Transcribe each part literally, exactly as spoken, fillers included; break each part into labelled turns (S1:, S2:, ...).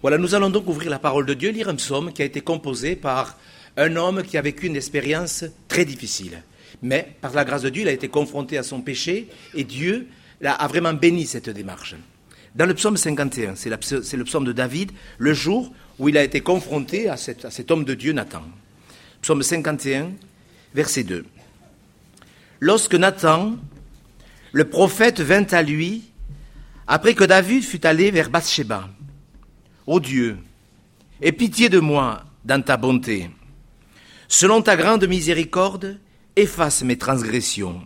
S1: Voilà, nous allons donc ouvrir la parole de Dieu, lire un psaume qui a été composé par un homme qui a vécu une expérience très difficile. Mais par la grâce de Dieu, il a été confronté à son péché et Dieu a vraiment béni cette démarche. Dans le psaume cinquante et un, c'est, la, c'est le psaume de David, le jour où il a été confronté à, cette, à cet homme de Dieu, Nathan. Psaume cinquante et un, verset deux. Lorsque Nathan, le prophète, vint à lui, après que David fut allé vers Bathsheba, « Ô Dieu, aie pitié de moi dans ta bonté. Selon ta grande miséricorde, efface mes transgressions.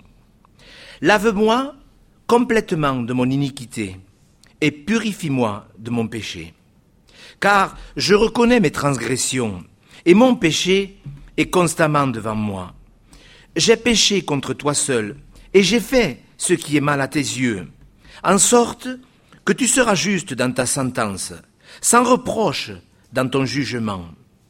S1: Lave-moi complètement de mon iniquité et purifie-moi de mon péché. Car je reconnais mes transgressions et mon péché est constamment devant moi. J'ai péché contre toi seul et j'ai fait ce qui est mal à tes yeux, en sorte que tu seras juste dans ta sentence, sans reproche dans ton jugement.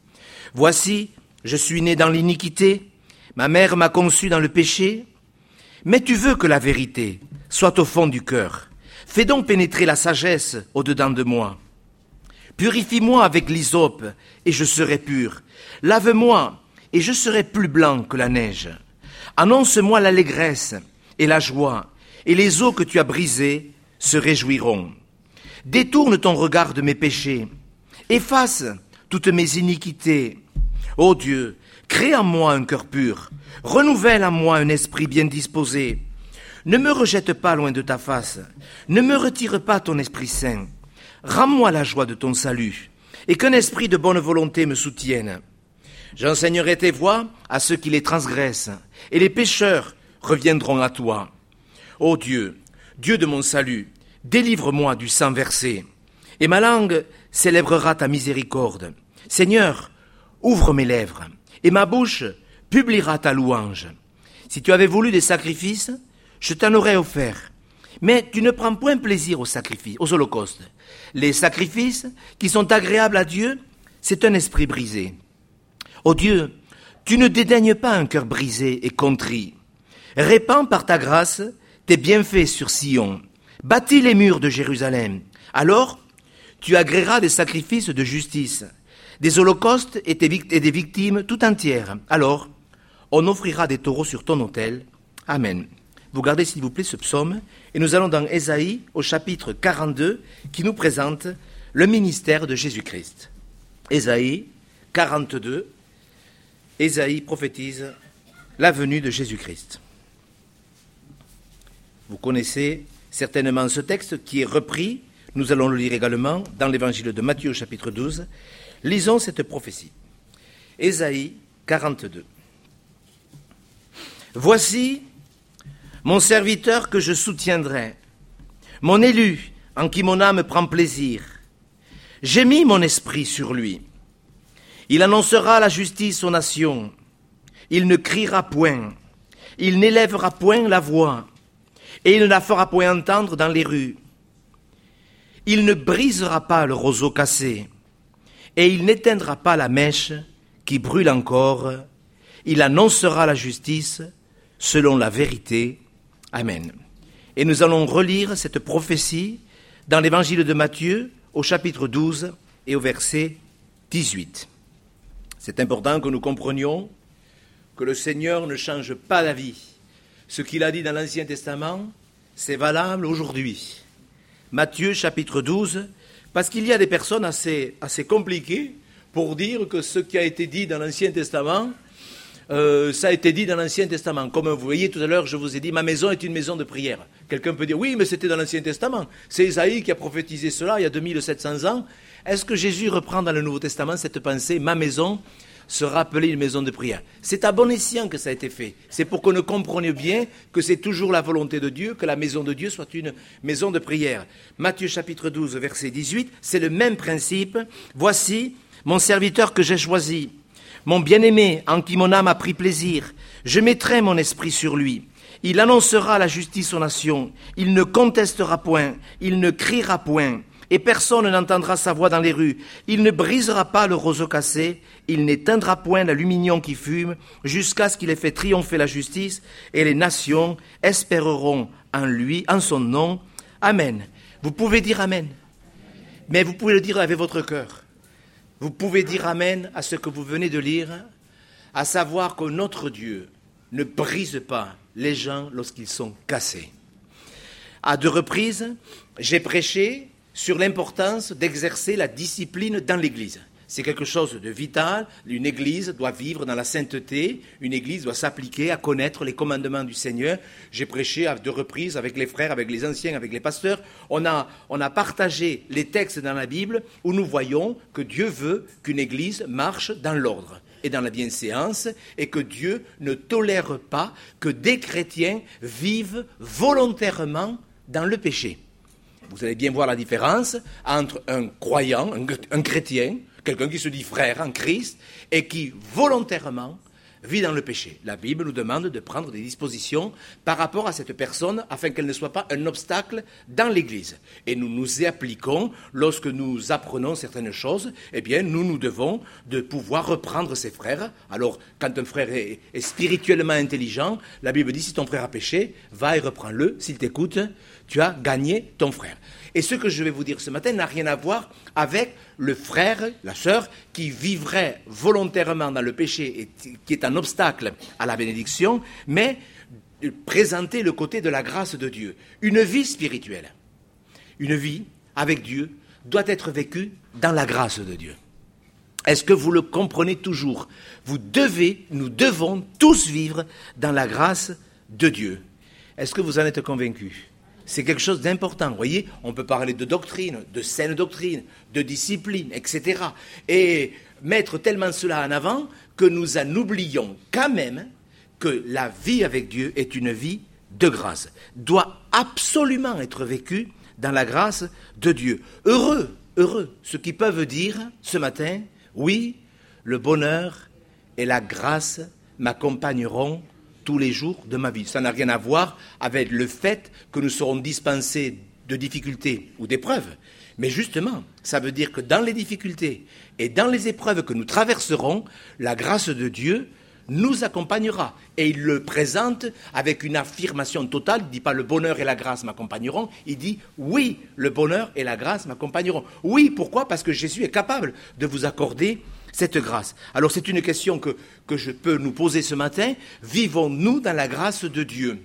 S1: Voici, je suis né dans l'iniquité, ma mère m'a conçu dans le péché, mais tu veux que la vérité soit au fond du cœur. Fais donc pénétrer la sagesse au-dedans de moi. Purifie-moi avec l'hysope, et je serai pur. Lave-moi, et je serai plus blanc que la neige. Annonce-moi l'allégresse et la joie, et les eaux que tu as brisées se réjouiront. Détourne ton regard de mes péchés, efface toutes mes iniquités. Ô Dieu, crée en moi un cœur pur, renouvelle en moi un esprit bien disposé. Ne me rejette pas loin de ta face, ne me retire pas ton Esprit Saint. Rends-moi la joie de ton salut, et qu'un esprit de bonne volonté me soutienne. J'enseignerai tes voies à ceux qui les transgressent, et les pécheurs reviendront à toi. Ô Dieu, Dieu de mon salut, délivre-moi du sang versé, et ma langue célébrera ta miséricorde. Seigneur, ouvre mes lèvres, et ma bouche publiera ta louange. Si tu avais voulu des sacrifices, je t'en aurais offert. Mais tu ne prends point plaisir aux sacrifices, aux holocaustes. Les sacrifices qui sont agréables à Dieu, c'est un esprit brisé. Ô Dieu, tu ne dédaignes pas un cœur brisé et contrit. Répands par ta grâce tes bienfaits sur Sion. Bâtis les murs de Jérusalem. Alors, tu agréeras des sacrifices de justice, des holocaustes et des victimes tout entières. Alors, on offrira des taureaux sur ton autel. Amen. Vous gardez s'il vous plaît ce psaume, et nous allons dans Ésaïe au chapitre quarante-deux, qui nous présente le ministère de Jésus-Christ. Ésaïe quarante-deux, Ésaïe prophétise la venue de Jésus-Christ. Vous connaissez certainement ce texte qui est repris, nous allons le lire également dans l'évangile de Matthieu au chapitre douze. Lisons cette prophétie. Ésaïe quarante-deux. Voici mon serviteur que je soutiendrai, mon élu en qui mon âme prend plaisir. J'ai mis mon esprit sur lui. Il annoncera la justice aux nations. Il ne criera point. Il n'élèvera point la voix. Et il ne la fera point entendre dans les rues. Il ne brisera pas le roseau cassé. Et il n'éteindra pas la mèche qui brûle encore. Il annoncera la justice selon la vérité. Amen. Et nous allons relire cette prophétie dans l'évangile de Matthieu au chapitre douze et au verset dix-huit. C'est important que nous comprenions que le Seigneur ne change pas d'avis. Ce qu'il a dit dans l'Ancien Testament, c'est valable aujourd'hui. Matthieu chapitre douze, parce qu'il y a des personnes assez, assez compliquées pour dire que ce qui a été dit dans l'Ancien Testament, Euh, ça a été dit dans l'Ancien Testament. Comme vous voyez tout à l'heure, je vous ai dit, ma maison est une maison de prière. Quelqu'un peut dire, oui, mais c'était dans l'Ancien Testament. C'est Isaïe qui a prophétisé cela il y a deux mille sept cents ans. Est-ce que Jésus reprend dans le Nouveau Testament cette pensée, ma maison sera appelée une maison de prière? C'est à bon escient que ça a été fait. C'est pour qu'on comprenne bien que c'est toujours la volonté de Dieu, que la maison de Dieu soit une maison de prière. Matthieu chapitre douze, verset dix-huit, c'est le même principe. Voici mon serviteur que j'ai choisi, mon bien-aimé, en qui mon âme a pris plaisir. Je mettrai mon esprit sur lui. Il annoncera la justice aux nations. Il ne contestera point. Il ne criera point. Et personne n'entendra sa voix dans les rues. Il ne brisera pas le roseau cassé. Il n'éteindra point l'aluminium qui fume, jusqu'à ce qu'il ait fait triompher la justice. Et les nations espéreront en lui, en son nom. Amen. Vous pouvez dire Amen. Mais vous pouvez le dire avec votre cœur. Vous pouvez dire amen à ce que vous venez de lire, à savoir que notre Dieu ne brise pas les gens lorsqu'ils sont cassés. À deux reprises, j'ai prêché sur l'importance d'exercer la discipline dans l'Église. C'est quelque chose de vital. Une Église doit vivre dans la sainteté. Une Église doit s'appliquer à connaître les commandements du Seigneur. J'ai prêché à deux reprises avec les frères, avec les anciens, avec les pasteurs. On a, on a partagé les textes dans la Bible où nous voyons que Dieu veut qu'une Église marche dans l'ordre et dans la bienséance, et que Dieu ne tolère pas que des chrétiens vivent volontairement dans le péché. Vous allez bien voir la différence entre un croyant, un, un chrétien, quelqu'un qui se dit frère en Christ, et qui volontairement vit dans le péché. La Bible nous demande de prendre des dispositions par rapport à cette personne afin qu'elle ne soit pas un obstacle dans l'Église. Et nous nous y appliquons lorsque nous apprenons certaines choses. Eh bien, nous nous devons de pouvoir reprendre ses frères. Alors, quand un frère est, est spirituellement intelligent, la Bible dit si ton frère a péché, va et reprends-le. S'il t'écoute, tu as gagné ton frère. Et ce que je vais vous dire ce matin n'a rien à voir avec le frère, la sœur, qui vivrait volontairement dans le péché et qui est un obstacle à la bénédiction, mais présenter le côté de la grâce de Dieu. Une vie spirituelle, une vie avec Dieu doit être vécue dans la grâce de Dieu. Est-ce que vous le comprenez toujours? Vous devez, nous devons tous vivre dans la grâce de Dieu. Est-ce que vous en êtes convaincus? C'est quelque chose d'important, vous voyez, on peut parler de doctrine, de saine doctrine, de discipline, et cetera. Et mettre tellement cela en avant que nous en oublions quand même que la vie avec Dieu est une vie de grâce, doit absolument être vécue dans la grâce de Dieu. Heureux, heureux, ceux qui peuvent dire ce matin, oui, le bonheur et la grâce m'accompagneront tous les jours de ma vie. Ça n'a rien à voir avec le fait que nous serons dispensés de difficultés ou d'épreuves. Mais justement, ça veut dire que dans les difficultés et dans les épreuves que nous traverserons, la grâce de Dieu nous accompagnera. Et il le présente avec une affirmation totale. Il ne dit pas le bonheur et la grâce m'accompagneront. Il dit oui, le bonheur et la grâce m'accompagneront. Oui, pourquoi? Parce que Jésus est capable de vous accorder cette grâce. Alors c'est une question que, que je peux nous poser ce matin. Vivons-nous dans la grâce de Dieu?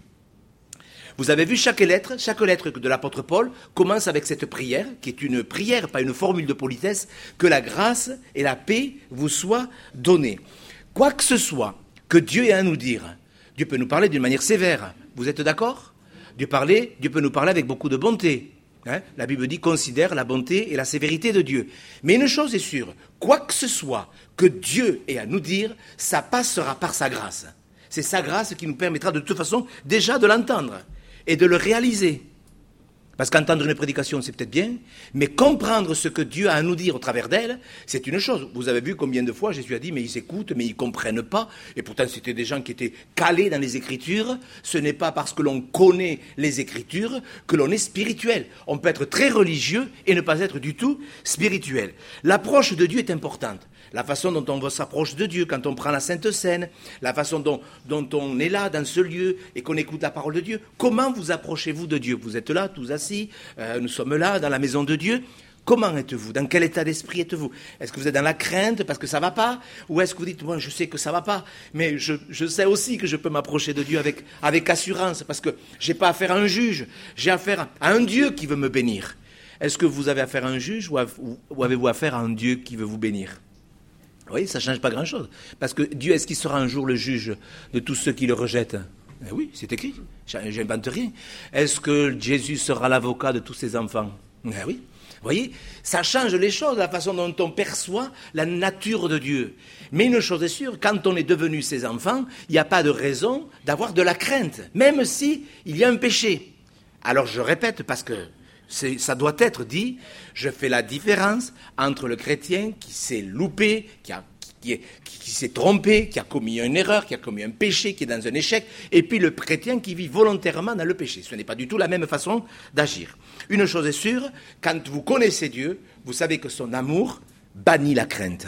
S1: Vous avez vu chaque lettre, chaque lettre de l'apôtre Paul commence avec cette prière, qui est une prière, pas une formule de politesse, que la grâce et la paix vous soient données. Quoi que ce soit que Dieu ait à nous dire, Dieu peut nous parler d'une manière sévère. Vous êtes d'accord? Dieu, parler, Dieu peut nous parler avec beaucoup de bonté. Hein? La Bible dit, considère la bonté et la sévérité de Dieu. Mais une chose est sûre, quoi que ce soit que Dieu ait à nous dire, ça passera par sa grâce. C'est sa grâce qui nous permettra de toute façon déjà de l'entendre et de le réaliser. Parce qu'entendre une prédication, c'est peut-être bien, mais comprendre ce que Dieu a à nous dire au travers d'elle, c'est une chose. Vous avez vu combien de fois Jésus a dit, mais ils écoutent, mais ils ne comprennent pas. Et pourtant, c'était des gens qui étaient calés dans les Écritures. Ce n'est pas parce que l'on connaît les Écritures que l'on est spirituel. On peut être très religieux et ne pas être du tout spirituel. L'approche de Dieu est importante. La façon dont on s'approche de Dieu quand on prend la Sainte Seine, la façon dont, dont on est là dans ce lieu et qu'on écoute la parole de Dieu. Comment vous approchez-vous de Dieu? Vous êtes là, tous assis, euh, nous sommes là, dans la maison de Dieu. Comment êtes-vous? Dans quel état d'esprit êtes-vous? Est-ce que vous êtes dans la crainte parce que ça ne va pas? Ou est-ce que vous dites, moi je sais que ça ne va pas, mais je, je sais aussi que je peux m'approcher de Dieu avec, avec assurance parce que je n'ai pas affaire à un juge, j'ai affaire à un Dieu qui veut me bénir. Est-ce que vous avez affaire à un juge ou, à, ou avez-vous affaire à un Dieu qui veut vous bénir? Oui, ça ne change pas grand-chose. Parce que Dieu, est-ce qu'il sera un jour le juge de tous ceux qui le rejettent? Eh oui, c'est écrit. J'invente rien. Est-ce que Jésus sera l'avocat de tous ses enfants? Eh oui. Vous voyez, ça change les choses, la façon dont on perçoit la nature de Dieu. Mais une chose est sûre, quand on est devenu ses enfants, il n'y a pas de raison d'avoir de la crainte, même si il y a un péché. Alors je répète, parce que C'est, ça doit être dit, je fais la différence entre le chrétien qui s'est loupé, qui, a, qui, est, qui, qui s'est trompé, qui a commis une erreur, qui a commis un péché, qui est dans un échec, et puis le chrétien qui vit volontairement dans le péché. Ce n'est pas du tout la même façon d'agir. Une chose est sûre, quand vous connaissez Dieu, vous savez que son amour bannit la crainte.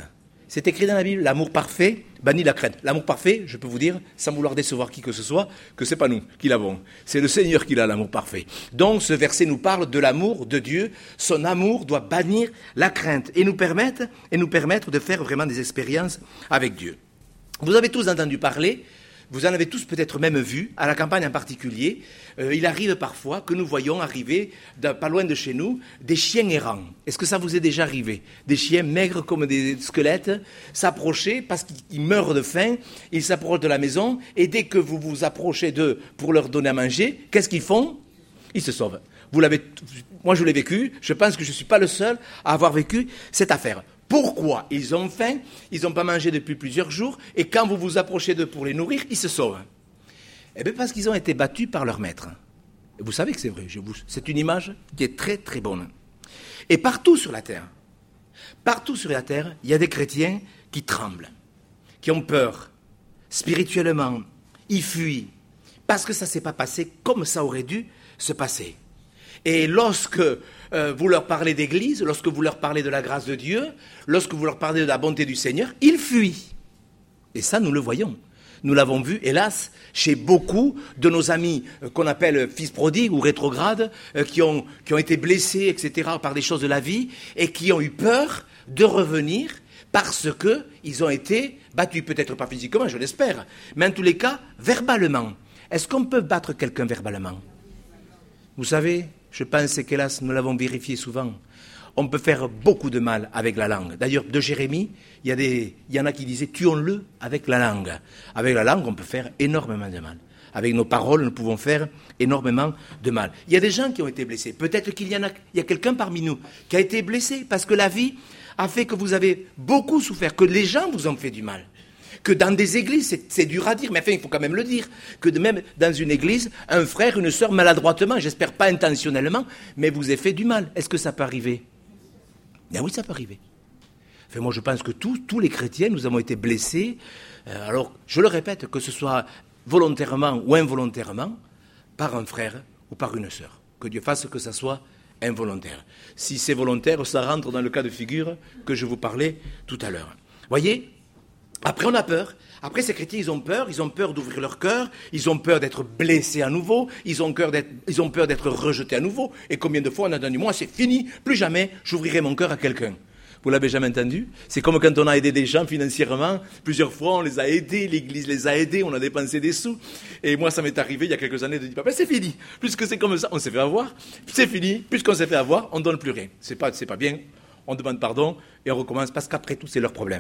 S1: C'est écrit dans la Bible, l'amour parfait bannit la crainte. L'amour parfait, je peux vous dire, sans vouloir décevoir qui que ce soit, que ce n'est pas nous qui l'avons. C'est le Seigneur qui l'a, l'amour parfait. Donc ce verset nous parle de l'amour de Dieu. Son amour doit bannir la crainte et nous permettre, et nous permettre de faire vraiment des expériences avec Dieu. Vous avez tous entendu parler, vous en avez tous peut-être même vu, à la campagne en particulier, euh, il arrive parfois que nous voyons arriver, pas loin de chez nous, des chiens errants. Est-ce que ça vous est déjà arrivé? Des chiens maigres comme des squelettes, s'approcher parce qu'ils meurent de faim, ils s'approchent de la maison, et dès que vous vous approchez d'eux pour leur donner à manger, qu'est-ce qu'ils font? Ils se sauvent. Vous l'avez, moi je l'ai vécu, je pense que je ne suis pas le seul à avoir vécu cette affaire. Pourquoi? Ils ont faim, ils n'ont pas mangé depuis plusieurs jours, et quand vous vous approchez d'eux pour les nourrir, ils se sauvent. Eh bien parce qu'ils ont été battus par leur maître. Et vous savez que c'est vrai, je vous... c'est une image qui est très très bonne. Et partout sur la terre, partout sur la terre, il y a des chrétiens qui tremblent, qui ont peur, spirituellement, ils fuient, parce que ça ne s'est pas passé comme ça aurait dû se passer. Et lorsque euh, vous leur parlez d'église, lorsque vous leur parlez de la grâce de Dieu, lorsque vous leur parlez de la bonté du Seigneur, ils fuient. Et ça, nous le voyons. Nous l'avons vu, hélas, chez beaucoup de nos amis euh, qu'on appelle fils prodigues ou rétrogrades, euh, qui, ont, qui ont été blessés, et cetera, par des choses de la vie, et qui ont eu peur de revenir parce qu'ils ont été battus, peut-être pas physiquement, je l'espère, mais en tous les cas, verbalement. Est-ce qu'on peut battre quelqu'un verbalement? Vous savez, je pense qu'hélas, nous l'avons vérifié souvent, on peut faire beaucoup de mal avec la langue. D'ailleurs, de Jérémie, il y, a des, il y en a qui disaient « tuons-le avec la langue ». Avec la langue, on peut faire énormément de mal. Avec nos paroles, nous pouvons faire énormément de mal. Il y a des gens qui ont été blessés. Peut-être qu'il y en a, il y a quelqu'un parmi nous qui a été blessé parce que la vie a fait que vous avez beaucoup souffert, que les gens vous ont fait du mal. Que dans des églises, c'est, c'est dur à dire, mais enfin, il faut quand même le dire, que de même dans une église, un frère, une sœur, maladroitement, j'espère pas intentionnellement, mais vous ait fait du mal. Est-ce que ça peut arriver? Bien oui, ça peut arriver. Enfin, moi, je pense que tous, tous les chrétiens, nous avons été blessés. Euh, alors, je le répète, que ce soit volontairement ou involontairement, par un frère ou par une sœur. Que Dieu fasse que ça soit involontaire. Si c'est volontaire, ça rentre dans le cas de figure que je vous parlais tout à l'heure. Voyez? Après, on a peur. Après, ces chrétiens, ils ont peur. Ils ont peur d'ouvrir leur cœur. Ils ont peur d'être blessés à nouveau. Ils ont peur d'être, ils ont peur d'être rejetés à nouveau. Et combien de fois on a dit, moi, c'est fini. Plus jamais, j'ouvrirai mon cœur à quelqu'un. Vous l'avez jamais entendu? C'est comme quand on a aidé des gens financièrement. Plusieurs fois, on les a aidés. L'Église les a aidés. On a dépensé des sous. Et moi, ça m'est arrivé il y a quelques années de dire, papa, c'est fini. Puisque c'est comme ça, on s'est fait avoir. C'est fini. Puisqu'on s'est fait avoir, on ne donne plus rien. C'est pas, c'est pas bien. On demande pardon et on recommence parce qu'après tout, c'est leur problème.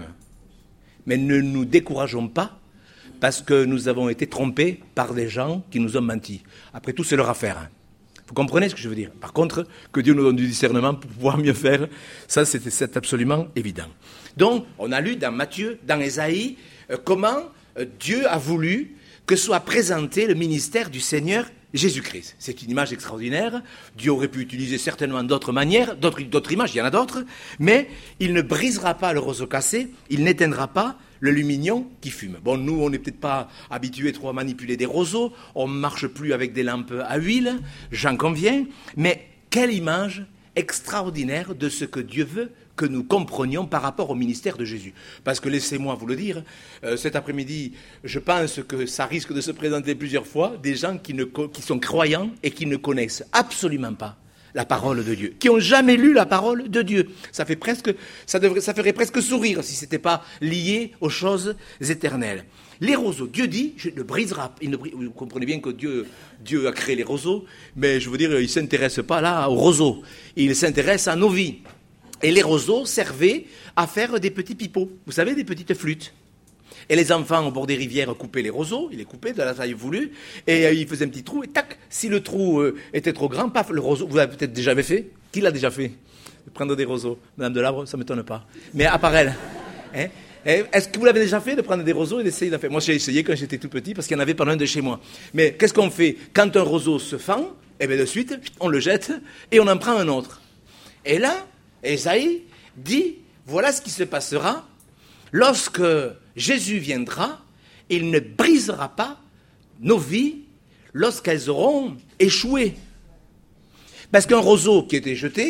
S1: Mais ne nous décourageons pas parce que nous avons été trompés par des gens qui nous ont menti. Après tout, c'est leur affaire. Vous comprenez ce que je veux dire? Par contre, que Dieu nous donne du discernement pour pouvoir mieux faire, ça c'est, c'est absolument évident. Donc, on a lu dans Matthieu, dans Ésaïe, euh, comment euh, Dieu a voulu que soit présenté le ministère du Seigneur Jésus-Christ. C'est une image extraordinaire. Dieu aurait pu utiliser certainement d'autres manières, d'autres, d'autres images, il y en a d'autres, mais il ne brisera pas le roseau cassé, il n'éteindra pas le lumignon qui fume. Bon, nous, on n'est peut-être pas habitués trop à manipuler des roseaux, on ne marche plus avec des lampes à huile, j'en conviens, mais quelle image extraordinaire de ce que Dieu veut que nous comprenions par rapport au ministère de Jésus. Parce que laissez-moi vous le dire, euh, cet après-midi, je pense que ça risque de se présenter plusieurs fois, des gens qui, ne, qui sont croyants et qui ne connaissent absolument pas la parole de Dieu, qui n'ont jamais lu la parole de Dieu. Ça, fait presque, ça, devrait, ça ferait presque sourire si ce n'était pas lié aux choses éternelles. Les roseaux, Dieu dit, je ne brisera pas. Vous comprenez bien que Dieu, Dieu a créé les roseaux, mais je veux dire, il ne s'intéresse pas là aux roseaux. Il s'intéresse à nos vies. Et les roseaux servaient à faire des petits pipeaux. Vous savez, des petites flûtes. Et les enfants, au bord des rivières, coupaient les roseaux. Ils les coupaient de la taille voulue. Et euh, ils faisaient un petit trou. Et tac, si le trou euh, était trop grand, paf, le roseau. Vous l'avez peut-être déjà fait? Qui l'a déjà fait? Prendre des roseaux. Madame Delabre, ça ne m'étonne pas. Mais à part elle. Hein? Est-ce que vous l'avez déjà fait, de prendre des roseaux et d'essayer d'en faire? Moi, j'ai essayé quand j'étais tout petit, parce qu'il y en avait pas loin de chez moi. Mais qu'est-ce qu'on fait? Quand un roseau se fend, eh bien de suite, on le jette et on en prend un autre. Et là, Ésaïe dit, voilà ce qui se passera lorsque Jésus viendra, il ne brisera pas nos vies lorsqu'elles auront échoué. Parce qu'un roseau qui était jeté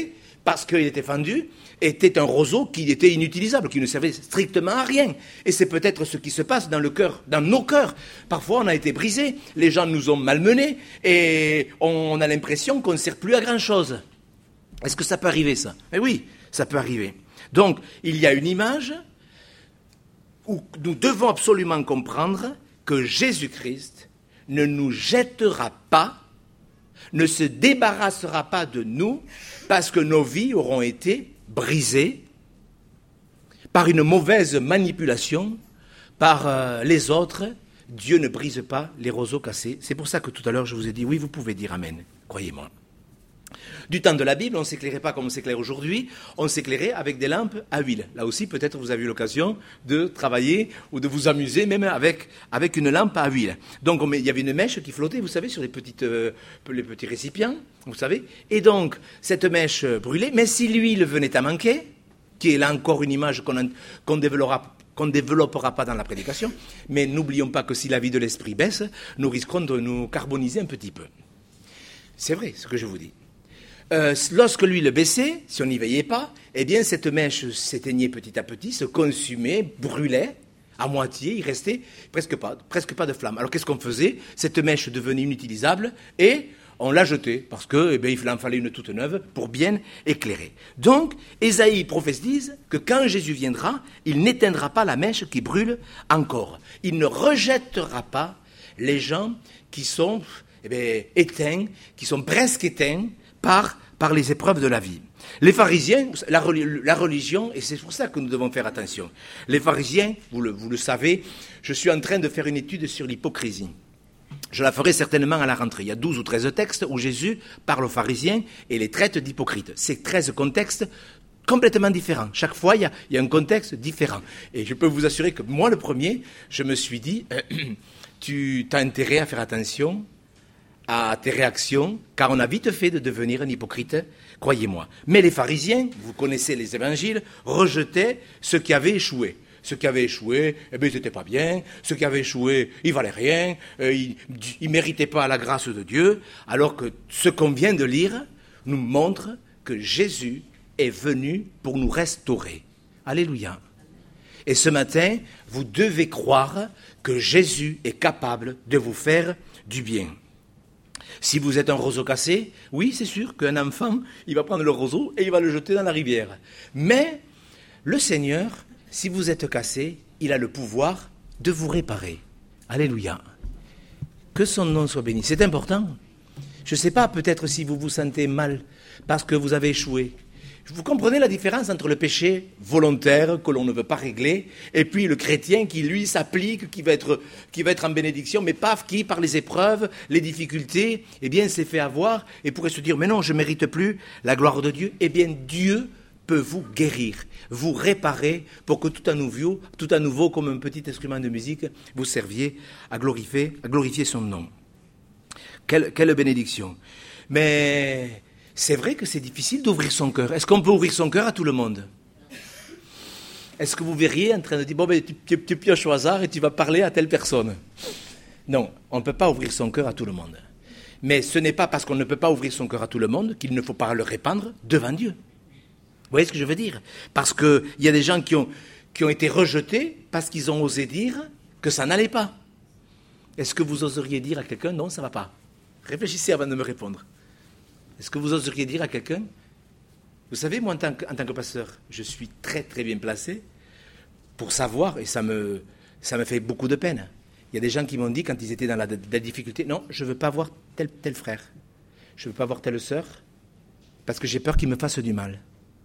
S1: parce qu'il était fendu, était un roseau qui était inutilisable, qui ne servait strictement à rien. Et c'est peut-être ce qui se passe dans le cœur, dans nos cœurs. Parfois, on a été brisés, les gens nous ont malmenés, et on a l'impression qu'on ne sert plus à grand-chose. Est-ce que ça peut arriver, ça? Eh oui, ça peut arriver. Donc, il y a une image où nous devons absolument comprendre que Jésus-Christ ne nous jettera pas, ne se débarrassera pas de nous, parce que nos vies auront été brisées par une mauvaise manipulation, par euh, les autres. Dieu ne brise pas les roseaux cassés. C'est pour ça que tout à l'heure je vous ai dit, oui, vous pouvez dire Amen, croyez-moi. Du temps de la Bible, on ne s'éclairait pas comme on s'éclaire aujourd'hui, on s'éclairait avec des lampes à huile. Là aussi, peut-être vous avez eu l'occasion de travailler ou de vous amuser même avec, avec une lampe à huile. Donc on met, il y avait une mèche qui flottait, vous savez, sur les, petites, euh, les petits récipients, vous savez. Et donc, cette mèche brûlait, mais si l'huile venait à manquer, qui est là encore une image qu'on, qu'on développera, qu'on ne développera pas dans la prédication, mais n'oublions pas que si la vie de l'esprit baisse, nous risquons de nous carboniser un petit peu. C'est vrai ce que je vous dis. Euh, lorsque l'huile baissait, si on n'y veillait pas, eh bien cette mèche s'éteignait petit à petit, se consumait, brûlait à moitié, il restait presque pas, presque pas de flamme. Alors qu'est-ce qu'on faisait? Cette mèche devenait inutilisable et on la jetait parce que, eh bien, il en fallait une toute neuve pour bien éclairer. Donc, Ésaïe prophétise que quand Jésus viendra, il n'éteindra pas la mèche qui brûle encore. Il ne rejettera pas les gens qui sont eh bien, éteints, qui sont presque éteints, Par, par les épreuves de la vie. Les pharisiens, la, la religion, et c'est pour ça que nous devons faire attention. Les pharisiens, vous le, vous le savez, je suis en train de faire une étude sur l'hypocrisie. Je la ferai certainement à la rentrée. Il y a douze ou treize textes où Jésus parle aux pharisiens et les traite d'hypocrites. Ces treize contextes complètement différents. Chaque fois, il y a, il y a un contexte différent. Et je peux vous assurer que moi, le premier, je me suis dit, euh, tu as intérêt à faire attention à tes réactions, car on a vite fait de devenir un hypocrite, croyez-moi. Mais les pharisiens, vous connaissez les évangiles, rejetaient ceux qui avaient échoué. Ceux qui avaient échoué, eh bien, ils n'étaient pas bien. Ceux qui avaient échoué, ils valaient rien. Euh, ils ne méritaient pas la grâce de Dieu. Alors que ce qu'on vient de lire nous montre que Jésus est venu pour nous restaurer. Alléluia. Et ce matin, vous devez croire que Jésus est capable de vous faire du bien. Si vous êtes un roseau cassé, oui, c'est sûr qu'un enfant, il va prendre le roseau et il va le jeter dans la rivière. Mais le Seigneur, si vous êtes cassé, il a le pouvoir de vous réparer. Alléluia. Que son nom soit béni. C'est important. Je ne sais pas, peut-être si vous vous sentez mal parce que vous avez échoué. Vous comprenez la différence entre le péché volontaire que l'on ne veut pas régler et puis le chrétien qui, lui, s'applique, qui va être, qui va être en bénédiction, mais paf, qui, par les épreuves, les difficultés, eh bien, s'est fait avoir et pourrait se dire, mais non, je ne mérite plus la gloire de Dieu. Eh bien, Dieu peut vous guérir, vous réparer pour que tout à nouveau, tout à nouveau, comme un petit instrument de musique, vous serviez à glorifier, à glorifier son nom. Quelle, quelle bénédiction. Mais c'est vrai que c'est difficile d'ouvrir son cœur. Est-ce qu'on peut ouvrir son cœur à tout le monde? Est-ce que vous verriez en train de dire, bon, ben, tu, tu pioches au hasard et tu vas parler à telle personne? Non, on ne peut pas ouvrir son cœur à tout le monde. Mais ce n'est pas parce qu'on ne peut pas ouvrir son cœur à tout le monde qu'il ne faut pas le répandre devant Dieu. Vous voyez ce que je veux dire? Parce qu'il y a des gens qui ont, qui ont été rejetés parce qu'ils ont osé dire que ça n'allait pas. Est-ce que vous oseriez dire à quelqu'un, non, ça ne va pas? Réfléchissez avant de me répondre. Est-ce que vous oseriez dire à quelqu'un, vous savez, moi en tant que, en tant que pasteur, je suis très très bien placé pour savoir, et ça me, ça me fait beaucoup de peine. Il y a des gens qui m'ont dit quand ils étaient dans la, la difficulté, non, je ne veux pas voir tel, tel frère, je ne veux pas voir telle sœur, parce que j'ai peur qu'il me fasse du mal.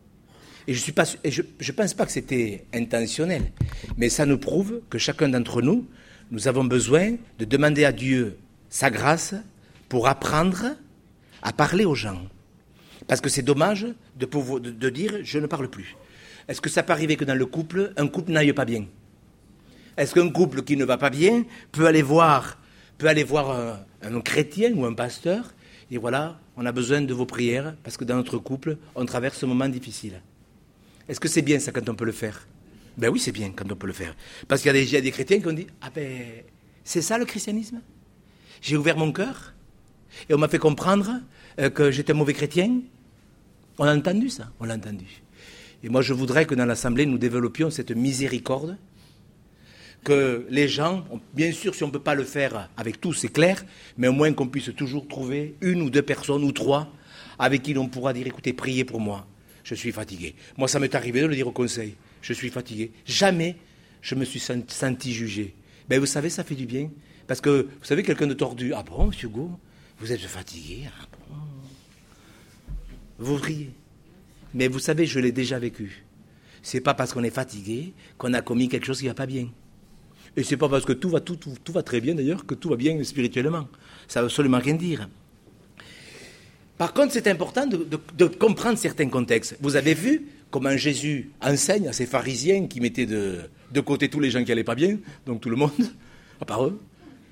S1: Et je ne pense pas que c'était intentionnel, mais ça nous prouve que chacun d'entre nous, nous avons besoin de demander à Dieu sa grâce pour apprendre à parler aux gens. Parce que c'est dommage de, pouvoir, de, de dire « je ne parle plus ». Est-ce que ça peut arriver que dans le couple, un couple n'aille pas bien? Est-ce qu'un couple qui ne va pas bien peut aller voir, peut aller voir un, un chrétien ou un pasteur et voilà, on a besoin de vos prières parce que dans notre couple, on traverse un moment difficile. Est-ce que c'est bien ça quand on peut le faire? Ben oui, c'est bien quand on peut le faire. Parce qu'il y a des, il y a des chrétiens qui ont dit « ah ben, c'est ça le christianisme? J'ai ouvert mon cœur et on m'a fait comprendre euh, que j'étais un mauvais chrétien. On a entendu ça, on l'a entendu. Et moi, je voudrais que dans l'Assemblée, nous développions cette miséricorde, que les gens, bien sûr, si on ne peut pas le faire avec tous, c'est clair, mais au moins qu'on puisse toujours trouver une ou deux personnes, ou trois, avec qui l'on pourra dire, écoutez, priez pour moi, je suis fatigué. Moi, ça m'est arrivé de le dire au conseil, je suis fatigué. Jamais je me suis senti jugé. Ben, vous savez, ça fait du bien, parce que, vous savez, quelqu'un de tordu, ah bon, monsieur Hugo, vous êtes fatigué, ah bon. Vous riez. Mais vous savez, je l'ai déjà vécu. C'est pas parce qu'on est fatigué qu'on a commis quelque chose qui ne va pas bien. Et c'est pas parce que tout va, tout, tout, tout va très bien d'ailleurs que tout va bien spirituellement. Ça ne veut absolument rien dire. Par contre, c'est important de, de, de comprendre certains contextes. Vous avez vu comment Jésus enseigne à ces pharisiens qui mettaient de, de côté tous les gens qui n'allaient pas bien, donc tout le monde, à part eux.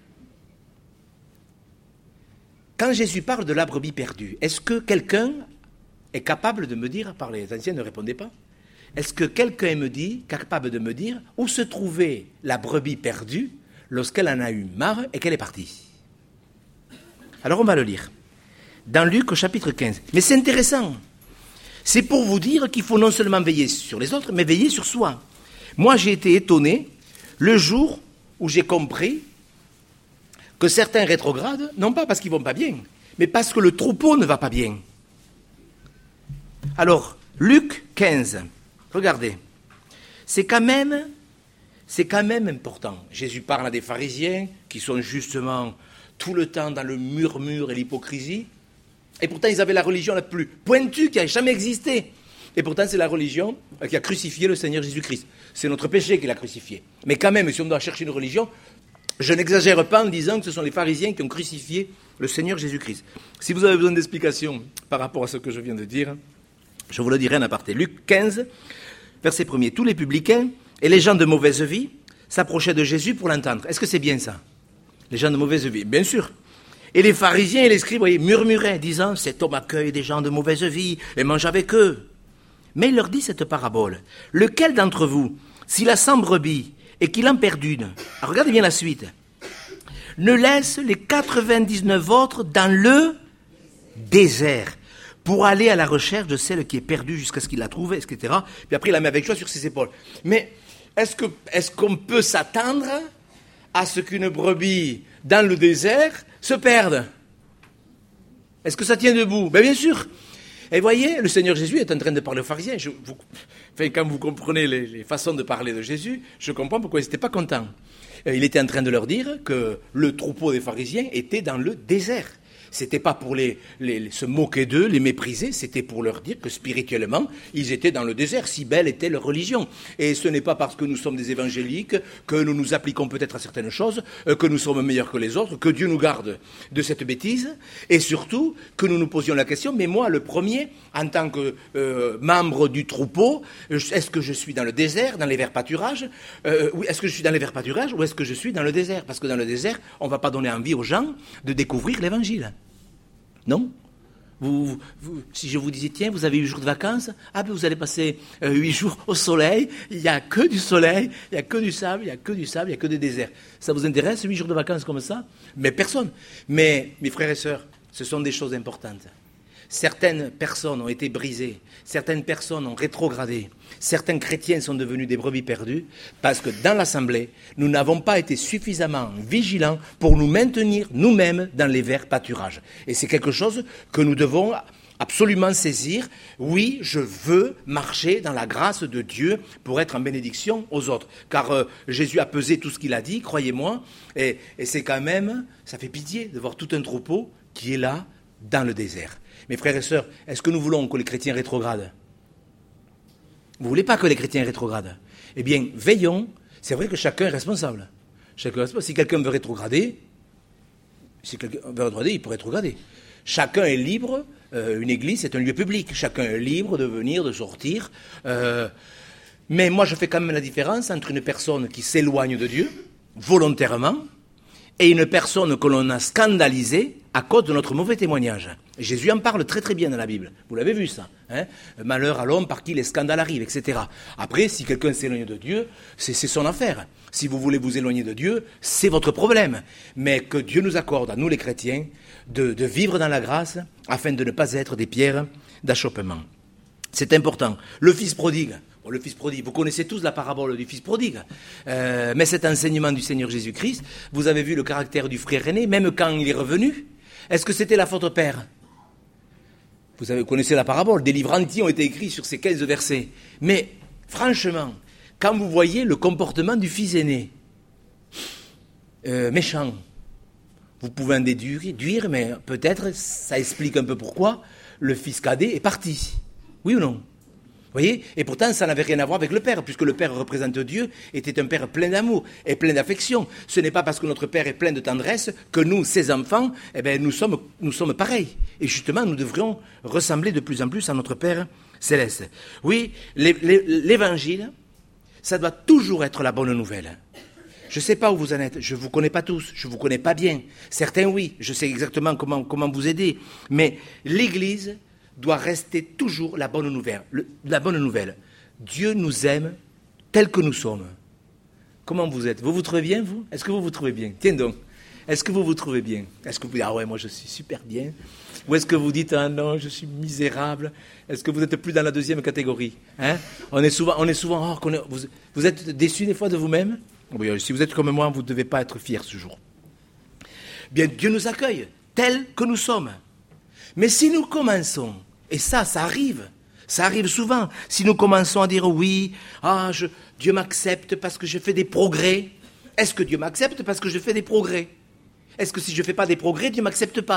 S1: Quand Jésus parle de la brebis perdue, est-ce que quelqu'un est capable de me dire, par les anciens ne répondaient pas, est-ce que quelqu'un me dit, capable de me dire où se trouvait la brebis perdue lorsqu'elle en a eu marre et qu'elle est partie? Alors on va le lire. Dans Luc au chapitre quinze. Mais c'est intéressant. C'est pour vous dire qu'il faut non seulement veiller sur les autres, mais veiller sur soi. Moi j'ai été étonné le jour où j'ai compris que certains rétrogrades, non pas parce qu'ils ne vont pas bien, mais parce que le troupeau ne va pas bien. Alors, Luc quinze, regardez, c'est quand même, c'est quand même important. Jésus parle à des pharisiens qui sont justement tout le temps dans le murmure et l'hypocrisie, et pourtant ils avaient la religion la plus pointue qui a jamais existé. Et pourtant c'est la religion qui a crucifié le Seigneur Jésus-Christ. C'est notre péché qui l'a crucifié. Mais quand même, si on doit chercher une religion, je n'exagère pas en disant que ce sont les pharisiens qui ont crucifié le Seigneur Jésus-Christ. Si vous avez besoin d'explications par rapport à ce que je viens de dire, je vous le dirai en aparté. Luc quinze, verset premier. Tous les publicains et les gens de mauvaise vie s'approchaient de Jésus pour l'entendre. Est-ce que c'est bien ça? Les gens de mauvaise vie, bien sûr. Et les pharisiens et les scribes, voyez, murmuraient, disant, cet homme accueille des gens de mauvaise vie et mange avec eux. Mais il leur dit cette parabole. Lequel d'entre vous, s'il a cent brebis et qu'il en perd une, regardez bien la suite, ne laisse les quatre-vingt-dix-neuf autres dans le désert pour aller à la recherche de celle qui est perdue jusqu'à ce qu'il la trouve, et cetera. Puis après, il la met avec joie sur ses épaules. Mais est-ce que, est-ce qu'on peut s'attendre à ce qu'une brebis dans le désert se perde? Est-ce que ça tient debout? Ben bien sûr. Et voyez, le Seigneur Jésus est en train de parler aux pharisiens. Je, vous, enfin, quand vous comprenez les, les façons de parler de Jésus, je comprends pourquoi ils n'étaient pas contents. Il était en train de leur dire que le troupeau des pharisiens était dans le désert. C'était pas pour les, les, se moquer d'eux, les mépriser, c'était pour leur dire que spirituellement, ils étaient dans le désert, si belle était leur religion. Et ce n'est pas parce que nous sommes des évangéliques, que nous nous appliquons peut-être à certaines choses, que nous sommes meilleurs que les autres, que Dieu nous garde de cette bêtise, et surtout que nous nous posions la question, mais moi, le premier, en tant que euh, membre du troupeau, est-ce que je suis dans le désert, dans les verts pâturages euh, oui, est-ce que je suis dans les verts pâturages ou est-ce que je suis dans le désert? Parce que dans le désert, on ne va pas donner envie aux gens de découvrir l'évangile. Non? Vous, vous, si je vous disais, tiens, vous avez huit jours de vacances, ah ben vous allez passer euh, huit jours au soleil, il n'y a que du soleil, il n'y a que du sable, il n'y a que du sable, il n'y a que des déserts. Ça vous intéresse, huit jours de vacances comme ça? Mais personne. Mais, mes frères et sœurs, ce sont des choses importantes. Certaines personnes ont été brisées, certaines personnes ont rétrogradé, certains chrétiens sont devenus des brebis perdues parce que dans l'Assemblée, nous n'avons pas été suffisamment vigilants pour nous maintenir nous-mêmes dans les verts pâturages. Et c'est quelque chose que nous devons absolument saisir. Oui, je veux marcher dans la grâce de Dieu pour être en bénédiction aux autres. Car euh, Jésus a pesé tout ce qu'il a dit, croyez-moi, et, et c'est quand même, ça fait pitié de voir tout un troupeau qui est là dans le désert. Mes frères et sœurs, est-ce que nous voulons que les chrétiens rétrogradent? Vous ne voulez pas que les chrétiens rétrogradent? Eh bien, veillons. C'est vrai que chacun est responsable. Chacun est responsable. Si quelqu'un veut rétrograder, si quelqu'un veut rétrograder, il peut rétrograder. Chacun est libre. Euh, une église, c'est un lieu public. Chacun est libre de venir, de sortir. Euh, mais moi, je fais quand même la différence entre une personne qui s'éloigne de Dieu, volontairement, et une personne que l'on a scandalisée à cause de notre mauvais témoignage. Jésus en parle très très bien dans la Bible. Vous l'avez vu ça, hein? Malheur à l'homme par qui les scandales arrivent, et cetera. Après, si quelqu'un s'éloigne de Dieu, c'est, c'est son affaire. Si vous voulez vous éloigner de Dieu, c'est votre problème. Mais que Dieu nous accorde, à nous les chrétiens, de, de vivre dans la grâce, afin de ne pas être des pierres d'achoppement. C'est important. Le fils prodigue. Bon, le fils prodigue, vous connaissez tous la parabole du fils prodigue. Euh, mais cet enseignement du Seigneur Jésus-Christ, vous avez vu le caractère du frère aîné, même quand il est revenu. Est-ce que c'était la faute au père ? Vous avez, connaissez la parabole, des livres entiers ont été écrits sur ces quinze versets. Mais, franchement, quand vous voyez le comportement du fils aîné, euh, méchant, vous pouvez en déduire, mais peut-être ça explique un peu pourquoi le fils cadet est parti. Oui ou non ? Vous voyez ? Et pourtant, ça n'avait rien à voir avec le Père, puisque le Père représente Dieu, était un Père plein d'amour et plein d'affection. Ce n'est pas parce que notre Père est plein de tendresse que nous, ses enfants, eh bien, nous sommes, nous sommes pareils. Et justement, nous devrions ressembler de plus en plus à notre Père céleste. Oui, l'Évangile, ça doit toujours être la bonne nouvelle. Je ne sais pas où vous en êtes, je ne vous connais pas tous, je ne vous connais pas bien. Certains, oui, je sais exactement comment, comment vous aider. Mais l'Église doit rester toujours la bonne nouvelle. Le, la bonne nouvelle. Dieu nous aime tels que nous sommes. Comment vous êtes ? Vous vous trouvez bien, vous ? Est-ce que vous vous trouvez bien ? Tiens donc. Est-ce que vous vous trouvez bien ? Est-ce que vous dites, ah ouais, moi je suis super bien ? Ou est-ce que vous dites, ah non, je suis misérable ? Est-ce que vous êtes plus dans la deuxième catégorie ? Hein ? On est souvent, on est souvent oh, vous, vous êtes déçus des fois de vous-même ? Oui, si vous êtes comme moi, vous ne devez pas être fiers ce jour. Bien, Dieu nous accueille tels que nous sommes. Mais si nous commençons, et ça, ça arrive, ça arrive souvent, si nous commençons à dire oui, ah, je, Dieu m'accepte parce que je fais des progrès, est-ce que Dieu m'accepte parce que je fais des progrès ? Est-ce que si je ne fais pas des progrès, Dieu ne m'accepte pas ?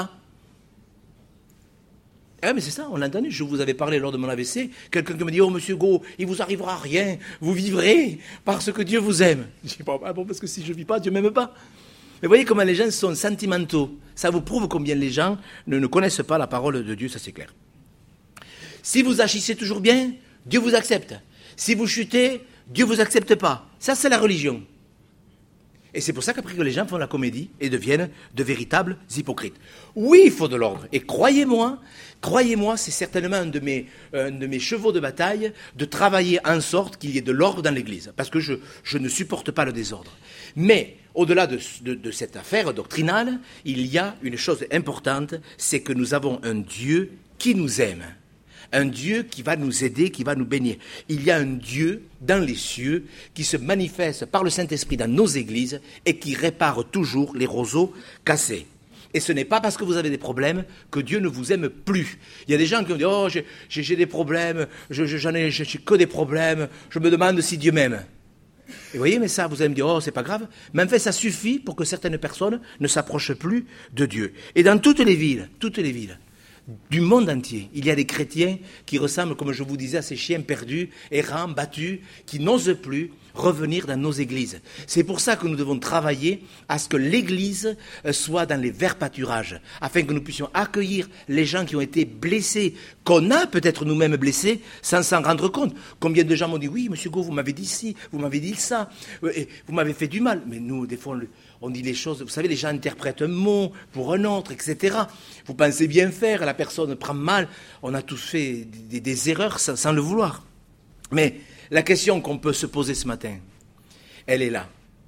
S1: Ah, mais c'est ça, on l'a entendu, je vous avais parlé lors de mon A V C, quelqu'un qui me dit, oh monsieur Go, il ne vous arrivera rien, vous vivrez parce que Dieu vous aime. Je dis, ah bon, parce que si je ne vis pas, Dieu ne m'aime pas. Mais vous voyez comment les gens sont sentimentaux. Ça vous prouve combien les gens ne, ne connaissent pas la parole de Dieu, ça c'est clair. Si vous agissez toujours bien, Dieu vous accepte. Si vous chutez, Dieu ne vous accepte pas. Ça, c'est la religion. Et c'est pour ça qu'après que les gens font la comédie et deviennent de véritables hypocrites. Oui, il faut de l'ordre. Et croyez-moi, croyez-moi, c'est certainement un de mes, un de mes chevaux de bataille de travailler en sorte qu'il y ait de l'ordre dans l'Église. Parce que je, je ne supporte pas le désordre. Mais, au-delà de, de, de cette affaire doctrinale, il y a une chose importante, c'est que nous avons un Dieu qui nous aime. Un Dieu qui va nous aider, qui va nous bénir. Il y a un Dieu dans les cieux qui se manifeste par le Saint-Esprit dans nos églises et qui répare toujours les roseaux cassés. Et ce n'est pas parce que vous avez des problèmes que Dieu ne vous aime plus. Il y a des gens qui ont dit « Oh, j'ai, j'ai, j'ai des problèmes, je, je, j'en ai, j'ai que des problèmes, je me demande si Dieu m'aime. » Et vous voyez, mais ça, vous allez me dire « Oh, c'est pas grave. » Mais en fait, ça suffit pour que certaines personnes ne s'approchent plus de Dieu. Et dans toutes les villes, toutes les villes, du monde entier, il y a des chrétiens qui ressemblent, comme je vous disais, à ces chiens perdus, errants, battus, qui n'osent plus revenir dans nos églises. C'est pour ça que nous devons travailler à ce que l'église soit dans les verts pâturages, afin que nous puissions accueillir les gens qui ont été blessés, qu'on a peut-être nous-mêmes blessés, sans s'en rendre compte. Combien de gens m'ont dit, oui, monsieur Go, vous m'avez dit ci, vous m'avez dit ça, et vous m'avez fait du mal. Mais nous, des fois, on dit les choses, vous savez, les gens interprètent un mot pour un autre, et cetera. Vous pensez bien faire, la personne prend mal, on a tous fait des, des erreurs sans, sans le vouloir. Mais la question qu'on peut se poser ce matin, elle est là.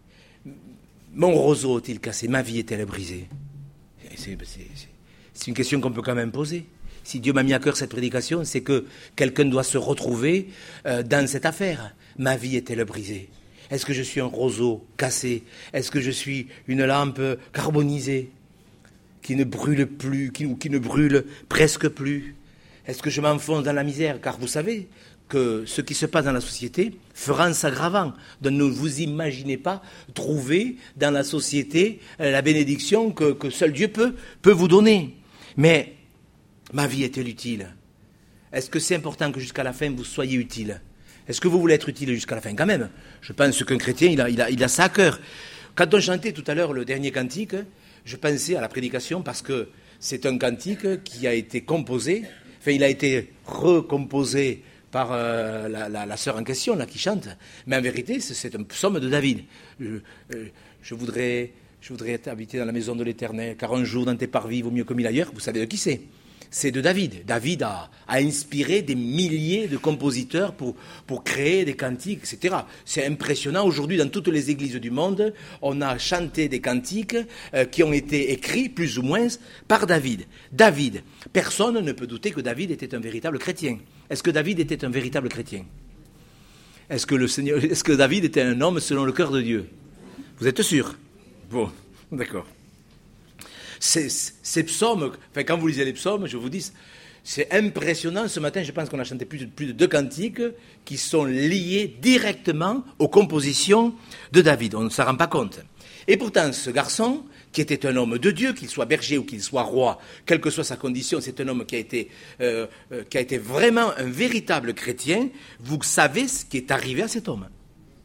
S1: Mon roseau est-il cassé? Ma vie est-elle brisée? c'est, c'est, c'est une question qu'on peut quand même poser. Si Dieu m'a mis à cœur cette prédication, c'est que quelqu'un doit se retrouver euh, dans cette affaire. Ma vie est-elle brisée? Est-ce que je suis un roseau cassé? Est-ce que je suis une lampe carbonisée qui ne brûle plus, qui, ou qui ne brûle presque plus? Est-ce que je m'enfonce dans la misère? Car vous savez que ce qui se passe dans la société fera en s'aggravant. Donc ne vous imaginez pas trouver dans la société la bénédiction que, que seul Dieu peut, peut vous donner. Mais ma vie est-elle utile? Est-ce que c'est important que jusqu'à la fin vous soyez utile? Est-ce que vous voulez être utile jusqu'à la fin? Quand même. Je pense qu'un chrétien, il a, il a, il a ça à cœur. Quand on chantait tout à l'heure le dernier cantique, je pensais à la prédication parce que c'est un cantique qui a été composé, enfin il a été recomposé par euh, la, la, la sœur en question, là, qui chante. Mais en vérité, c'est, c'est un psaume de David. Je, euh, je, voudrais, je voudrais habiter dans la maison de l'Éternel, car un jour dans tes parvis vaut mieux que mille ailleurs. Vous savez de qui c'est? c'est de David. David a, a inspiré des milliers de compositeurs pour, pour créer des cantiques, et cetera. C'est impressionnant. Aujourd'hui, dans toutes les églises du monde, on a chanté des cantiques euh, qui ont été écrits, plus ou moins, par David. David, personne ne peut douter que David était un véritable chrétien. Est-ce que David était un véritable chrétien ? Est-ce que, le Seigneur, est-ce que David était un homme selon le cœur de Dieu ? Vous êtes sûr ? Bon, d'accord. Ces, ces psaumes, enfin quand vous lisez les psaumes, je vous dis, c'est impressionnant. Ce matin, je pense qu'on a chanté plus de, plus de deux cantiques qui sont liés directement aux compositions de David. On ne s'en rend pas compte. Et pourtant, ce garçon, qui était un homme de Dieu, qu'il soit berger ou qu'il soit roi, quelle que soit sa condition, c'est un homme qui a été, euh, euh, qui a été vraiment un véritable chrétien. Vous savez ce qui est arrivé à cet homme.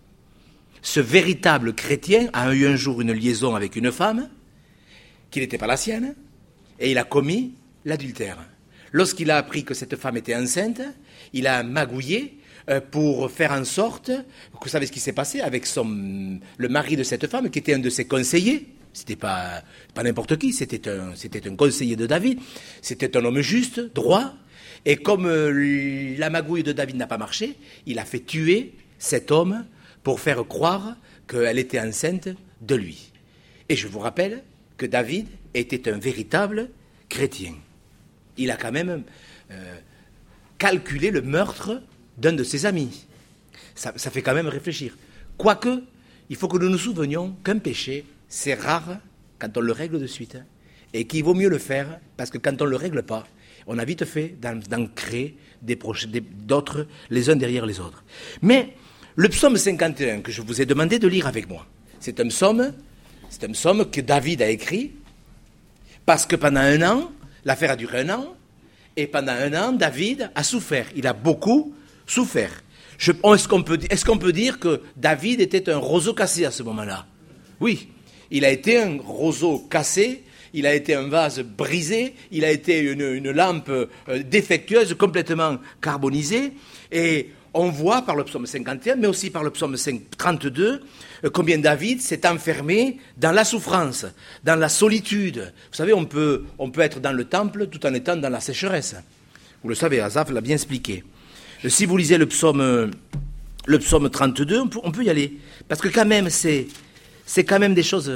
S1: Ce véritable chrétien a eu un jour une liaison avec une femme qui n'était pas la sienne, et il a commis l'adultère. Lorsqu'il a appris que cette femme était enceinte, il a magouillé euh, pour faire en sorte, vous savez ce qui s'est passé avec son, le mari de cette femme, qui était un de ses conseillers. C'était pas, pas n'importe qui, c'était un, c'était un conseiller de David, c'était un homme juste, droit, et comme euh, la magouille de David n'a pas marché, il a fait tuer cet homme pour faire croire qu'elle était enceinte de lui. Et je vous rappelle que David était un véritable chrétien. Il a quand même euh, calculé le meurtre d'un de ses amis. Ça, ça fait quand même réfléchir. Quoique, il faut que nous nous souvenions qu'un péché, c'est rare quand on le règle de suite. Et qu'il vaut mieux le faire, parce que quand on ne le règle pas, on a vite fait d'en, d'en créer des proches, des, d'autres les uns derrière les autres. Mais le psaume cinquante et un que je vous ai demandé de lire avec moi, c'est un psaume... C'est un psaume que David a écrit parce que pendant un an, l'affaire a duré un an, et pendant un an, David a souffert. Il a beaucoup souffert. Je, est-ce, qu'on peut, est-ce qu'on peut dire que David était un roseau cassé à ce moment-là ? Oui, il a été un roseau cassé, il a été un vase brisé, il a été une, une lampe euh, défectueuse, complètement carbonisée, et on voit par le psaume cinquante et un, mais aussi par le psaume trente-deux, euh, combien David s'est enfermé dans la souffrance, dans la solitude. Vous savez, on peut, on peut être dans le temple tout en étant dans la sécheresse. Vous le savez, Asaph l'a bien expliqué. Euh, si vous lisez le psaume, le psaume trente-deux, on peut, on peut y aller. Parce que quand même, c'est, c'est quand même des choses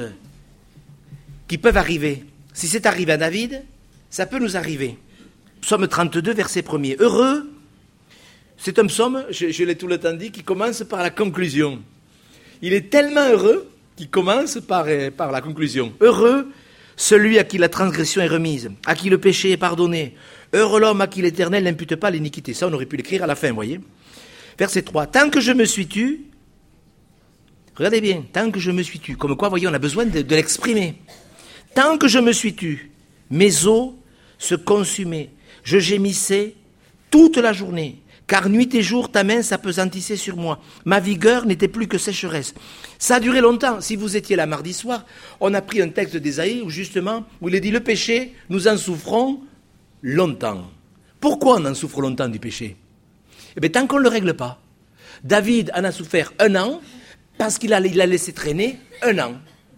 S1: qui peuvent arriver. Si c'est arrivé à David, ça peut nous arriver. Psaume trente-deux, verset premier. Heureux, c'est un psaume, je, je l'ai tout le temps dit, qui commence par la conclusion. Il est tellement heureux qu'il commence par, par la conclusion. Heureux, celui à qui la transgression est remise, à qui le péché est pardonné. Heureux l'homme à qui l'Éternel n'impute pas l'iniquité. Ça, on aurait pu l'écrire à la fin, vous voyez. Verset trois. Tant que je me suis tu, regardez bien, tant que je me suis tu, comme quoi, vous voyez, on a besoin de, de l'exprimer. Tant que je me suis tu, mes os se consumaient. Je gémissais toute la journée. Car nuit et jour, ta main s'appesantissait sur moi. Ma vigueur n'était plus que sécheresse. Ça a duré longtemps. Si vous étiez là mardi soir, on a pris un texte d'Ésaïe où justement, où il est dit, le péché, nous en souffrons longtemps. Pourquoi on en souffre longtemps du péché ? Eh bien, tant qu'on ne le règle pas. David en a souffert un an parce qu'il a, il a laissé traîner un an.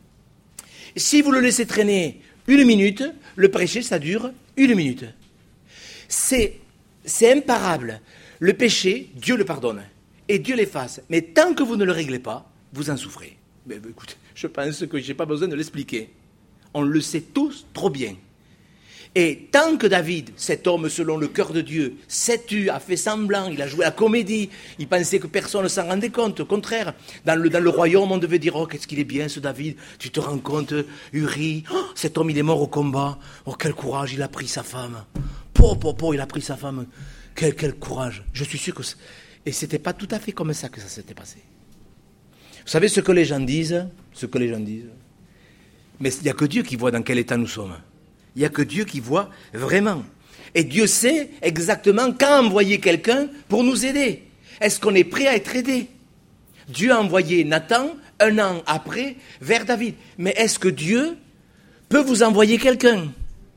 S1: Si vous le laissez traîner une minute, le péché, ça dure une minute. C'est, c'est imparable. Le péché, Dieu le pardonne et Dieu l'efface. Mais tant que vous ne le réglez pas, vous en souffrez. Mais, mais écoutez, je pense que je n'ai pas besoin de l'expliquer. On le sait tous trop bien. Et tant que David, cet homme selon le cœur de Dieu, s'est tu, a fait semblant, il a joué la comédie, il pensait que personne ne s'en rendait compte. Au contraire, dans le, dans le royaume, on devait dire « Oh, qu'est-ce qu'il est bien ce David, tu te rends compte, Uri, oh, cet homme il est mort au combat, oh quel courage, il a pris sa femme. Po, po, po, il a pris sa femme. Quel, quel courage. » Je suis sûr que... Et ce n'était pas tout à fait comme ça que ça s'était passé. Vous savez ce que les gens disent, ce que les gens disent, mais il n'y a que Dieu qui voit dans quel état nous sommes. Il n'y a que Dieu qui voit vraiment. Et Dieu sait exactement quand envoyer quelqu'un pour nous aider. Est-ce qu'on est prêt à être aidé ? Dieu a envoyé Nathan un an après vers David. Mais est-ce que Dieu peut vous envoyer quelqu'un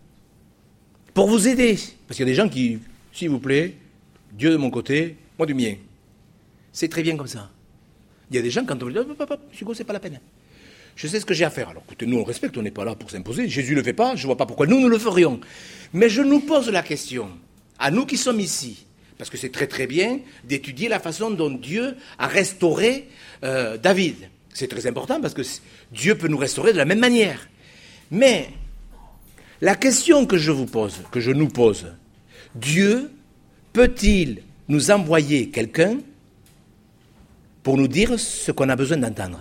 S1: pour vous aider ? Parce qu'il y a des gens qui, s'il vous plaît, Dieu de mon côté, moi du mien. C'est très bien comme ça. Il y a des gens, quand on dit, hop, hop, hop, Hugo, c'est pas la peine. je sais ce que j'ai à faire. Alors écoutez, nous on respecte, on n'est pas là pour s'imposer. Jésus ne le fait pas, je ne vois pas pourquoi nous, nous le ferions. Mais je nous pose la question, à nous qui sommes ici, parce que c'est très très bien d'étudier la façon dont Dieu a restauré euh, David. C'est très important parce que Dieu peut nous restaurer de la même manière. Mais la question que je vous pose, que je nous pose, Dieu peut-il nous envoyer quelqu'un pour nous dire ce qu'on a besoin d'entendre?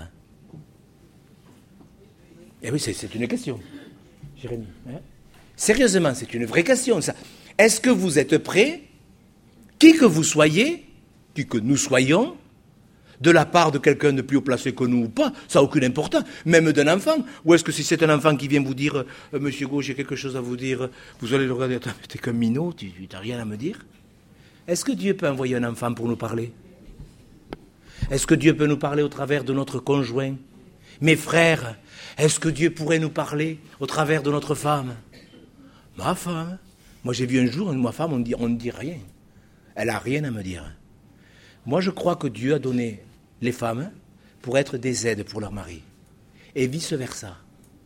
S1: Eh oui, c'est, c'est une question, Jérémie. Hein? Sérieusement, c'est une vraie question, ça. Est-ce que vous êtes prêts, qui que vous soyez, qui que nous soyons, de la part de quelqu'un de plus haut placé que nous ou pas, ça n'a aucune importance, même d'un enfant. Ou est-ce que si c'est un enfant qui vient vous dire euh, « Monsieur Gauche, j'ai quelque chose à vous dire », vous allez le regarder, « T'es qu'un minot, tu n'as rien à me dire ?» Est-ce que Dieu peut envoyer un enfant pour nous parler? Est-ce que Dieu peut nous parler au travers de notre conjoint? Mes frères, est-ce que Dieu pourrait nous parler au travers de notre femme? Ma femme? Moi j'ai vu un jour, ma femme, on dit, on ne dit rien. Elle n'a rien à me dire. Moi je crois que Dieu a donné les femmes pour être des aides pour leur mari. Et vice-versa.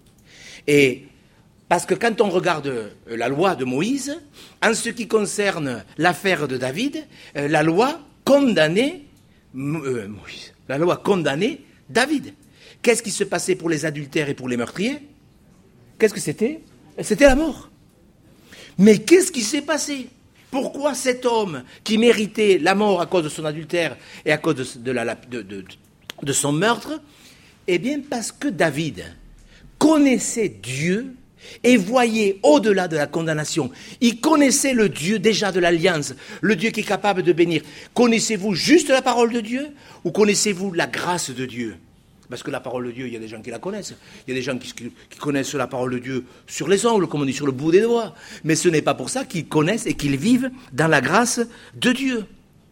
S1: Et parce que quand on regarde la loi de Moïse, en ce qui concerne l'affaire de David, la loi condamnait euh, Moïse, la loi condamnait David. Qu'est-ce qui se passait pour les adultères et pour les meurtriers? Qu'est-ce que c'était? C'était la mort. Mais qu'est-ce qui s'est passé? Pourquoi cet homme qui méritait la mort à cause de son adultère et à cause de, de, la, de, de, de son meurtre? Eh bien parce que David connaissait Dieu et voyait au-delà de la condamnation. Il connaissait le Dieu déjà de l'Alliance, le Dieu qui est capable de bénir. Connaissez-vous juste la parole de Dieu ou connaissez-vous la grâce de Dieu? Parce que la parole de Dieu, il y a des gens qui la connaissent. Il y a des gens qui, qui, qui connaissent la parole de Dieu sur les ongles, comme on dit, sur le bout des doigts. Mais ce n'est pas pour ça qu'ils connaissent et qu'ils vivent dans la grâce de Dieu.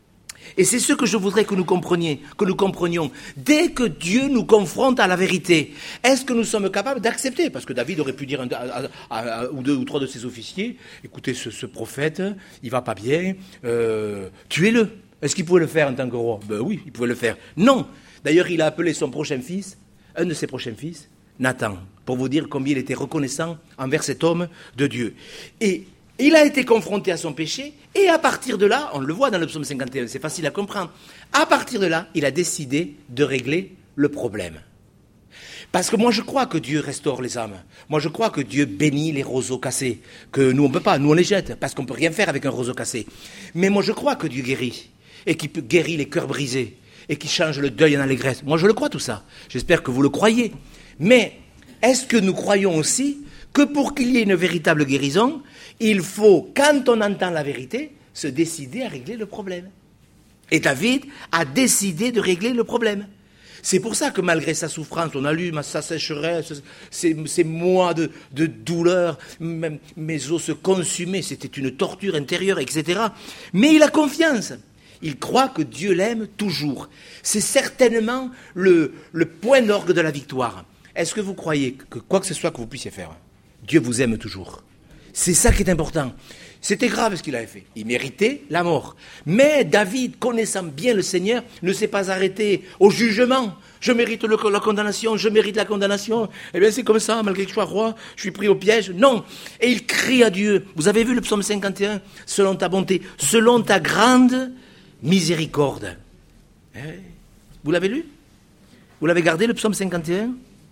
S1: Et c'est ce que je voudrais que nous comprenions, que nous comprenions. Dès que Dieu nous confronte à la vérité, est-ce que nous sommes capables d'accepter? Parce que David aurait pu dire à, à, à, à ou deux ou trois de ses officiers, écoutez, ce, ce prophète, il va pas bien, euh, tuez-le. Est-ce qu'il pouvait le faire en tant que roi? Ben oui, il pouvait le faire. Non. D'ailleurs, il a appelé son prochain fils, un de ses prochains fils, Nathan, pour vous dire combien il était reconnaissant envers cet homme de Dieu. Et il a été confronté à son péché, et à partir de là, on le voit dans le psaume cinquante et un, c'est facile à comprendre, à partir de là, il a décidé de régler le problème. Parce que moi je crois que Dieu restaure les âmes, moi je crois que Dieu bénit les roseaux cassés, que nous on ne peut pas, nous on les jette, parce qu'on ne peut rien faire avec un roseau cassé. Mais moi je crois que Dieu guérit, et qu'il guérit les cœurs brisés, et qui change le deuil en allégresse. Moi je le crois tout ça, j'espère que vous le croyez. Mais est-ce que nous croyons aussi que pour qu'il y ait une véritable guérison, il faut, quand on entend la vérité, se décider à régler le problème? Et David a décidé de régler le problème. C'est pour ça que malgré sa souffrance, on a lu sa sécheresse, ces, ces mois de, de douleur, même mes os se consumaient, c'était une torture intérieure, et cetera. Mais il a confiance. Il croit que Dieu l'aime toujours. C'est certainement le, le point d'orgue de la victoire. Est-ce que vous croyez que quoi que ce soit que vous puissiez faire, Dieu vous aime toujours? C'est ça qui est important. C'était grave ce qu'il avait fait. Il méritait la mort. Mais David, connaissant bien le Seigneur, ne s'est pas arrêté au jugement. Je mérite le, la condamnation, je mérite la condamnation. Eh bien c'est comme ça, malgré que je sois roi, je suis pris au piège. Non. Et il crie à Dieu. Vous avez vu le psaume cinquante et un? Selon ta bonté, selon ta grande miséricorde. Eh, vous l'avez lu? Vous l'avez gardé le psaume cinquante et un?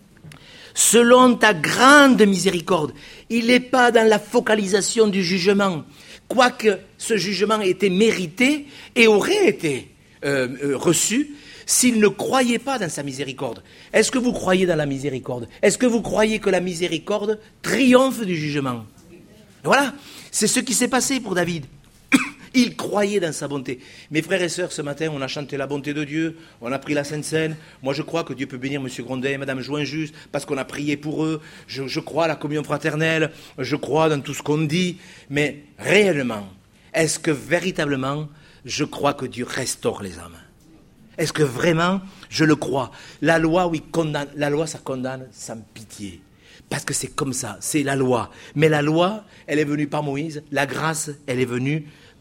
S1: Selon ta grande miséricorde. Il n'est pas dans la focalisation du jugement. Quoique ce jugement ait été mérité et aurait été euh, euh, reçu s'il ne croyait pas dans sa miséricorde. Est-ce que vous croyez dans la miséricorde? Est-ce que vous croyez que la miséricorde triomphe du jugement? Voilà, c'est ce qui s'est passé pour David. Il croyait dans sa bonté. Mes frères et sœurs, ce matin, on a chanté la bonté de Dieu, on a pris la Sainte Seine. Moi, je crois que Dieu peut bénir M. Grondin et Mme Joinjus parce qu'on a prié pour eux. Je, je crois à la communion fraternelle, je crois dans tout ce qu'on dit. Mais réellement, est-ce que véritablement, je crois que Dieu restaure les âmes? Est-ce que vraiment, je le crois? La loi, oui, condamne. La loi, ça condamne sans pitié. Parce que c'est comme ça, c'est la loi. Mais la loi, elle est venue par Moïse. La grâce, elle est venue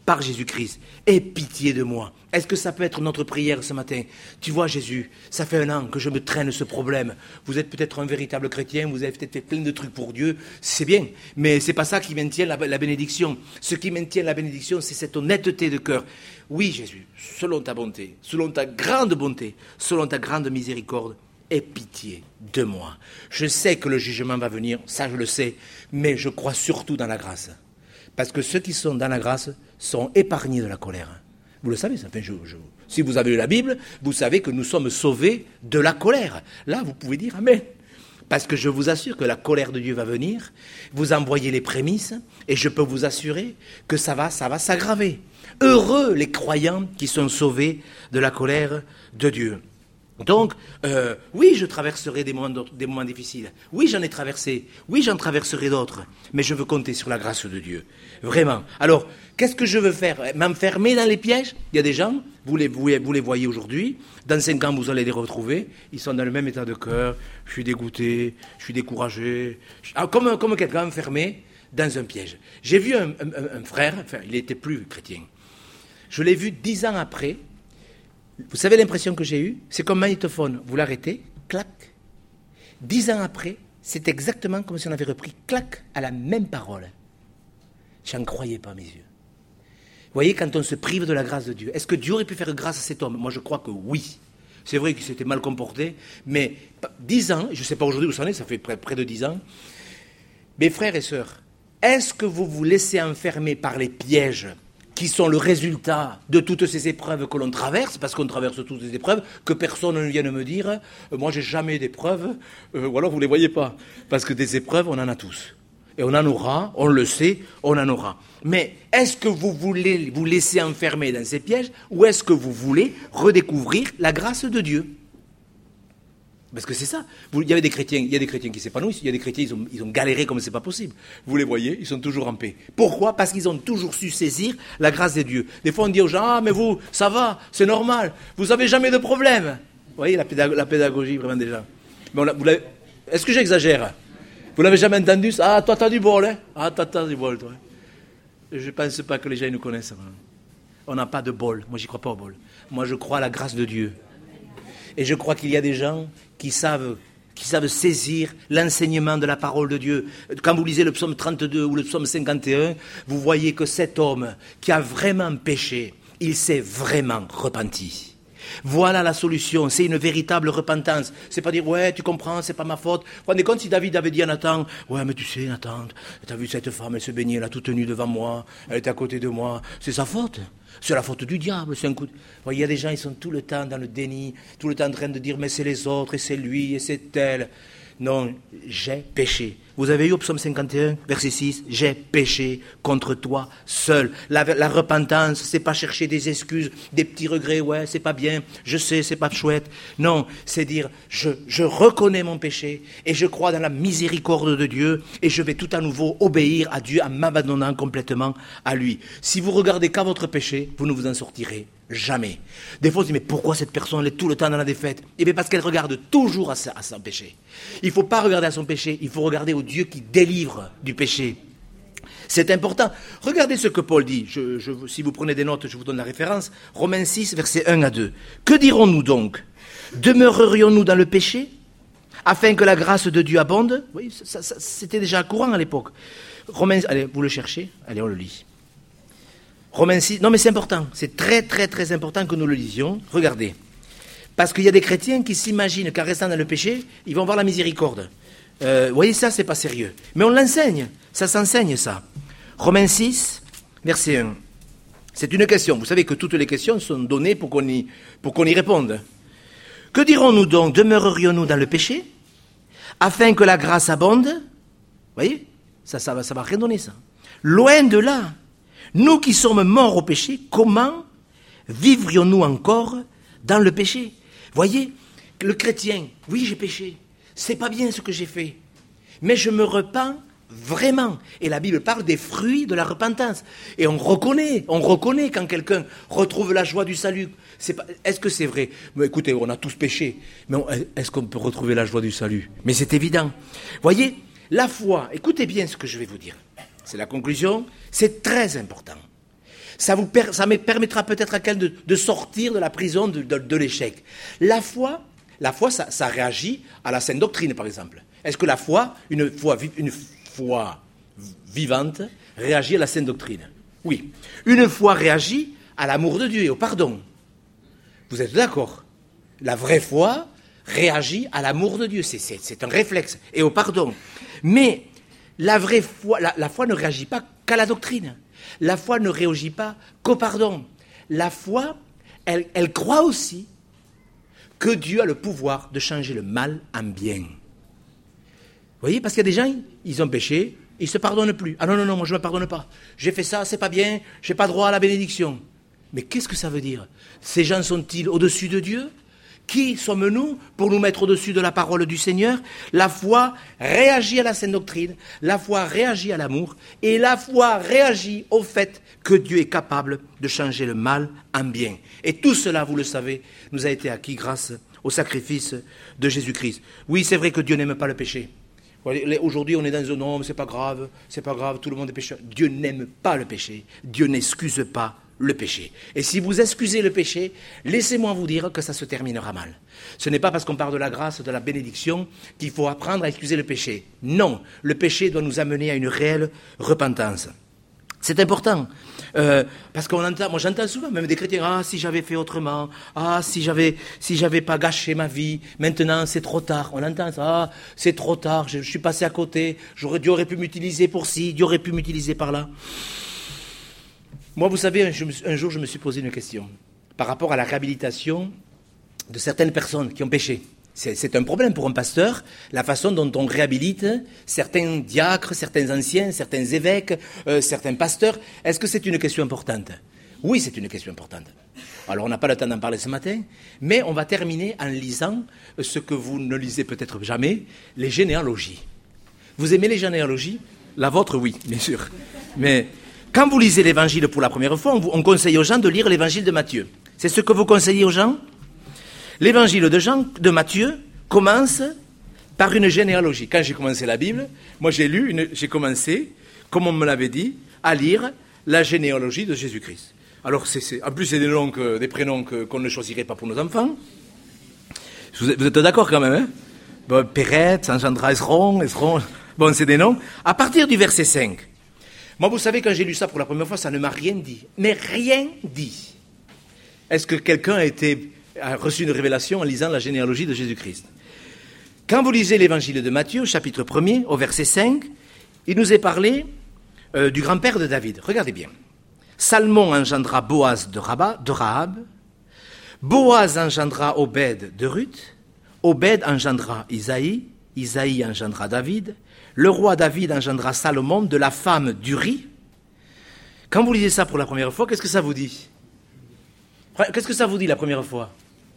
S1: par Jésus-Christ. Aie pitié de moi. Est-ce que ça peut être notre prière ce matin? Tu vois Jésus, ça fait un an que je me traîne ce problème. Vous êtes peut-être un véritable chrétien, vous avez peut-être fait plein de trucs pour Dieu, c'est bien. Mais c'est pas ça qui maintient la, la bénédiction. Ce qui maintient la bénédiction, c'est cette honnêteté de cœur. Oui Jésus, selon ta bonté, selon ta grande bonté, selon ta grande miséricorde, aie pitié de moi. Je sais que le jugement va venir, ça je le sais, mais je crois surtout dans la grâce. Parce que ceux qui sont dans la grâce sont épargnés de la colère. Vous le savez, ça fait, je, je, si vous avez lu la Bible, vous savez que nous sommes sauvés de la colère. Là, vous pouvez dire Amen. Parce que je vous assure que la colère de Dieu va venir, vous envoyez les prémices, et je peux vous assurer que ça va, ça va s'aggraver. Heureux les croyants qui sont sauvés de la colère de Dieu. Donc, euh, oui, je traverserai des moments, des moments difficiles. Oui, j'en ai traversé. Oui, j'en traverserai d'autres. Mais je veux compter sur la grâce de Dieu. Vraiment. Alors, qu'est-ce que je veux faire? M'enfermer dans les pièges? Il y a des gens, vous les, vous, vous les voyez aujourd'hui. Dans cinq ans, vous allez les retrouver. Ils sont dans le même état de cœur. Je suis dégoûté, je suis découragé. Je, ah, comme, comme quelqu'un enfermé dans un piège. J'ai vu un, un, un frère, enfin, il n'était plus chrétien. Je l'ai vu dix ans après. Vous savez l'impression que j'ai eue? C'est comme un magnétophone. Vous l'arrêtez, clac. Dix ans après, c'est exactement comme si on avait repris, clac, à la même parole. Je n'en croyais pas mes yeux. Vous voyez, quand on se prive de la grâce de Dieu, est-ce que Dieu aurait pu faire grâce à cet homme? Moi, je crois que oui. C'est vrai qu'il s'était mal comporté, mais dix ans, je ne sais pas aujourd'hui où ça en est, ça fait près, près de dix ans. Mes frères et sœurs, est-ce que vous vous laissez enfermer par les pièges qui sont le résultat de toutes ces épreuves que l'on traverse, parce qu'on traverse toutes ces épreuves, que personne ne vienne me dire, euh, moi j'ai jamais d'épreuves, euh, ou alors vous ne les voyez pas, parce que des épreuves, on en a tous. Et on en aura, on le sait, on en aura. Mais est-ce que vous voulez vous laisser enfermer dans ces pièges, ou est-ce que vous voulez redécouvrir la grâce de Dieu? Parce que c'est ça. Vous, il y avait des chrétiens, il y a des chrétiens qui s'épanouissent, il y a des chrétiens, ils ont, ils ont galéré comme c'est pas possible. Vous les voyez, ils sont toujours en paix. Pourquoi? Parce qu'ils ont toujours su saisir la grâce de Dieu. Des fois, on dit aux gens, ah, mais vous, ça va, c'est normal, vous n'avez jamais de problème. Vous voyez la, pédag- la pédagogie, vraiment, déjà. Mais on a, vous Est-ce que j'exagère? Vous l'avez jamais entendu? Ah, toi, t'as du bol, hein? Ah, toi, t'as du bol, toi. Je ne pense pas que les gens nous connaissent. On n'a pas de bol. Moi, j'y crois pas au bol. Moi, je crois à la grâce de Dieu. Et je crois qu'il y a des gens qui savent, qui savent saisir l'enseignement de la parole de Dieu. Quand vous lisez le psaume trente-deux ou le psaume cinquante et un, vous voyez que cet homme qui a vraiment péché, il s'est vraiment repenti. Voilà la solution, c'est une véritable repentance. C'est pas dire, ouais, tu comprends, c'est pas ma faute. Vous vous rendez compte si David avait dit à Nathan, ouais, mais tu sais, Nathan, t'as vu cette femme, elle se baignait là, toute nue devant moi, elle était à côté de moi, c'est sa faute. C'est la faute du diable, c'est un coup de... Il y a des gens, ils sont tout le temps dans le déni, tout le temps en train de dire, mais c'est les autres, et c'est lui, et c'est elle. Non, j'ai péché. Vous avez eu au psaume cinquante et un, verset six, j'ai péché contre toi seul. La, la repentance, c'est pas chercher des excuses, des petits regrets, ouais, c'est pas bien, je sais, c'est pas chouette. Non, c'est dire, je, je reconnais mon péché et je crois dans la miséricorde de Dieu et je vais tout à nouveau obéir à Dieu en m'abandonnant complètement à lui. Si vous regardez qu'à votre péché, vous ne vous en sortirez jamais. Des fois, on se dit, mais pourquoi cette personne elle est tout le temps dans la défaite? Eh bien, parce qu'elle regarde toujours à, sa, à son péché. Il ne faut pas regarder à son péché, il faut regarder au Dieu qui délivre du péché. C'est important. Regardez ce que Paul dit. Je, je, si vous prenez des notes, je vous donne la référence. Romains six, versets un à deux. Que dirons-nous donc? Demeurerions-nous dans le péché, afin que la grâce de Dieu abonde? Oui, ça, ça, c'était déjà courant à l'époque. Romains, allez, vous le cherchez? Allez, on le lit. Romains six, non mais c'est important, c'est très très très important que nous le lisions. Regardez, parce qu'il y a des chrétiens qui s'imaginent qu'en restant dans le péché, ils vont voir la miséricorde. Euh, vous voyez, ça c'est pas sérieux. Mais on l'enseigne, ça s'enseigne ça. Romains six, verset un. C'est une question, vous savez que toutes les questions sont données pour qu'on y, pour qu'on y réponde. Que dirons-nous donc? Demeurerions-nous dans le péché, afin que la grâce abonde? Vous voyez, ça, ça va, ça va rien donner ça. Loin de là. Nous qui sommes morts au péché, comment vivrions-nous encore dans le péché? Voyez, le chrétien, oui j'ai péché, c'est pas bien ce que j'ai fait, mais je me repens vraiment. Et la Bible parle des fruits de la repentance. Et on reconnaît, on reconnaît quand quelqu'un retrouve la joie du salut. C'est pas, est-ce que c'est vrai? Mais écoutez, on a tous péché, mais on, est-ce qu'on peut retrouver la joie du salut? Mais c'est évident. Voyez, la foi, écoutez bien ce que je vais vous dire. C'est la conclusion, c'est très important. Ça, vous per- ça me permettra peut-être à quelqu'un de, de sortir de la prison de, de, de l'échec. La foi, la foi ça, ça réagit à la sainte doctrine, par exemple. Est-ce que la foi, une foi, une foi vivante, réagit à la sainte doctrine? Oui. Une foi réagit à l'amour de Dieu et au pardon. Vous êtes d'accord? La vraie foi réagit à l'amour de Dieu. C'est, c'est, c'est un réflexe. Et au pardon. Mais la vraie foi, la, la foi ne réagit pas qu'à la doctrine. La foi ne réagit pas qu'au pardon. La foi, elle, elle croit aussi que Dieu a le pouvoir de changer le mal en bien. Vous voyez, parce qu'il y a des gens, ils ont péché, ils ne se pardonnent plus. Ah non, non, non, moi je ne me pardonne pas. J'ai fait ça, c'est pas bien, je n'ai pas droit à la bénédiction. Mais qu'est-ce que ça veut dire? Ces gens sont-ils au-dessus de Dieu? Qui sommes-nous pour nous mettre au-dessus de la parole du Seigneur? La foi réagit à la sainte doctrine, la foi réagit à l'amour, et la foi réagit au fait que Dieu est capable de changer le mal en bien. Et tout cela, vous le savez, nous a été acquis grâce au sacrifice de Jésus-Christ. Oui, c'est vrai que Dieu n'aime pas le péché. Aujourd'hui, on est dans un non, c'est pas grave, c'est pas grave, tout le monde est pécheur. Dieu n'aime pas le péché. Dieu n'excuse pas le péché. Et si vous excusez le péché, laissez-moi vous dire que ça se terminera mal. Ce n'est pas parce qu'on parle de la grâce, de la bénédiction, qu'il faut apprendre à excuser le péché. Non, le péché doit nous amener à une réelle repentance. C'est important, euh, parce qu'on entend, moi j'entends souvent même des chrétiens, ah si j'avais fait autrement, ah si j'avais, si j'avais pas gâché ma vie, maintenant c'est trop tard. On entend ça, ah c'est trop tard, je, je suis passé à côté, j'aurais, Dieu aurait pu m'utiliser pour ci, Dieu aurait pu m'utiliser par là. Moi, vous savez, un, un jour je me suis posé une question par rapport à la réhabilitation de certaines personnes qui ont péché. C'est, c'est un problème pour un pasteur, la façon dont on réhabilite certains diacres, certains anciens, certains évêques, euh, certains pasteurs. Est-ce que c'est une question importante? Oui, c'est une question importante. Alors, on n'a pas le temps d'en parler ce matin, mais on va terminer en lisant ce que vous ne lisez peut-être jamais, les généalogies. Vous aimez les généalogies? La vôtre, oui, bien sûr. Mais quand vous lisez l'Évangile pour la première fois, on, on conseille aux gens de lire l'Évangile de Matthieu. C'est ce que vous conseillez aux gens? L'évangile de Jean, de Matthieu, commence par une généalogie. Quand j'ai commencé la Bible, moi j'ai lu, une, j'ai commencé, comme on me l'avait dit, à lire la généalogie de Jésus-Christ. Alors, c'est, c'est, en plus, c'est des noms, que, des prénoms que, qu'on ne choisirait pas pour nos enfants. Vous êtes, vous êtes d'accord quand même, hein? Bon, Pérette, engendra Esron, Esron, bon, c'est des noms. À partir du verset cinq, moi, vous savez, quand j'ai lu ça pour la première fois, ça ne m'a rien dit. Mais rien dit. Est-ce que quelqu'un a été... a reçu une révélation en lisant la généalogie de Jésus-Christ? Quand vous lisez l'évangile de Matthieu, au chapitre premier, au verset cinq, il nous est parlé euh, du grand-père de David. Regardez bien. Salmon engendra Boaz de, Rabat, de Rahab, Boaz engendra Obed de Ruth, Obed engendra Isaïe, Isaïe engendra David, le roi David engendra Salomon de la femme d'Uri. Quand vous lisez ça pour la première fois, qu'est-ce que ça vous dit? Qu'est-ce que ça vous dit la première fois?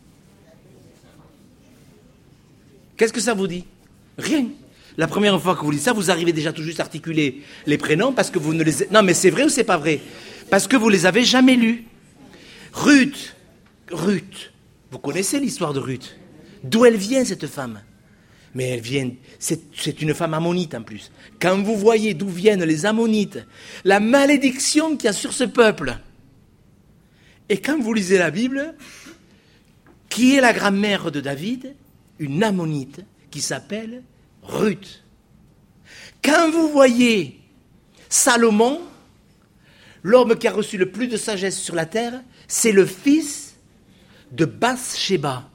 S1: Qu'est-ce que ça vous dit? Rien. La première fois que vous lisez ça, vous arrivez déjà tout juste à articuler les prénoms parce que vous ne les... Non, mais c'est vrai ou c'est pas vrai? Parce que vous les avez jamais lus. Ruth. Ruth. Vous connaissez l'histoire de Ruth? D'où elle vient, cette femme? Mais elle vient... C'est, c'est une femme ammonite, en plus. Quand vous voyez d'où viennent les ammonites, la malédiction qu'il y a sur ce peuple... Et quand vous lisez la Bible, qui est la grand-mère de David? Une ammonite qui s'appelle Ruth. Quand vous voyez Salomon, l'homme qui a reçu le plus de sagesse sur la terre, c'est le fils de Bathsheba.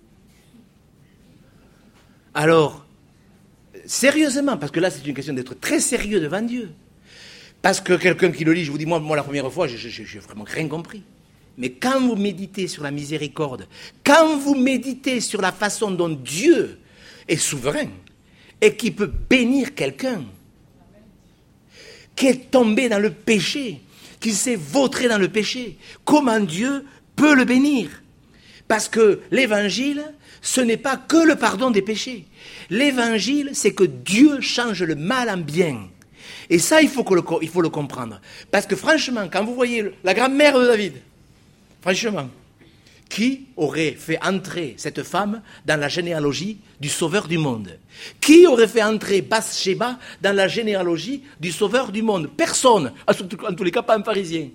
S1: Alors, sérieusement, parce que là c'est une question d'être très sérieux devant Dieu, parce que quelqu'un qui le lit, je vous dis, moi, moi la première fois, je n'ai vraiment rien compris. Mais quand vous méditez sur la miséricorde, quand vous méditez sur la façon dont Dieu est souverain et qui peut bénir quelqu'un qui est tombé dans le péché, qui s'est vautré dans le péché, comment Dieu peut le bénir? Parce que l'évangile, ce n'est pas que le pardon des péchés. L'évangile, c'est que Dieu change le mal en bien. Et ça, il faut, que le, il faut le comprendre. Parce que franchement, quand vous voyez la grand-mère de David, franchement, qui aurait fait entrer cette femme dans la généalogie du Sauveur du monde? Qui aurait fait entrer Bathsheba dans la généalogie du Sauveur du monde? Personne, en tous les cas pas un pharisien.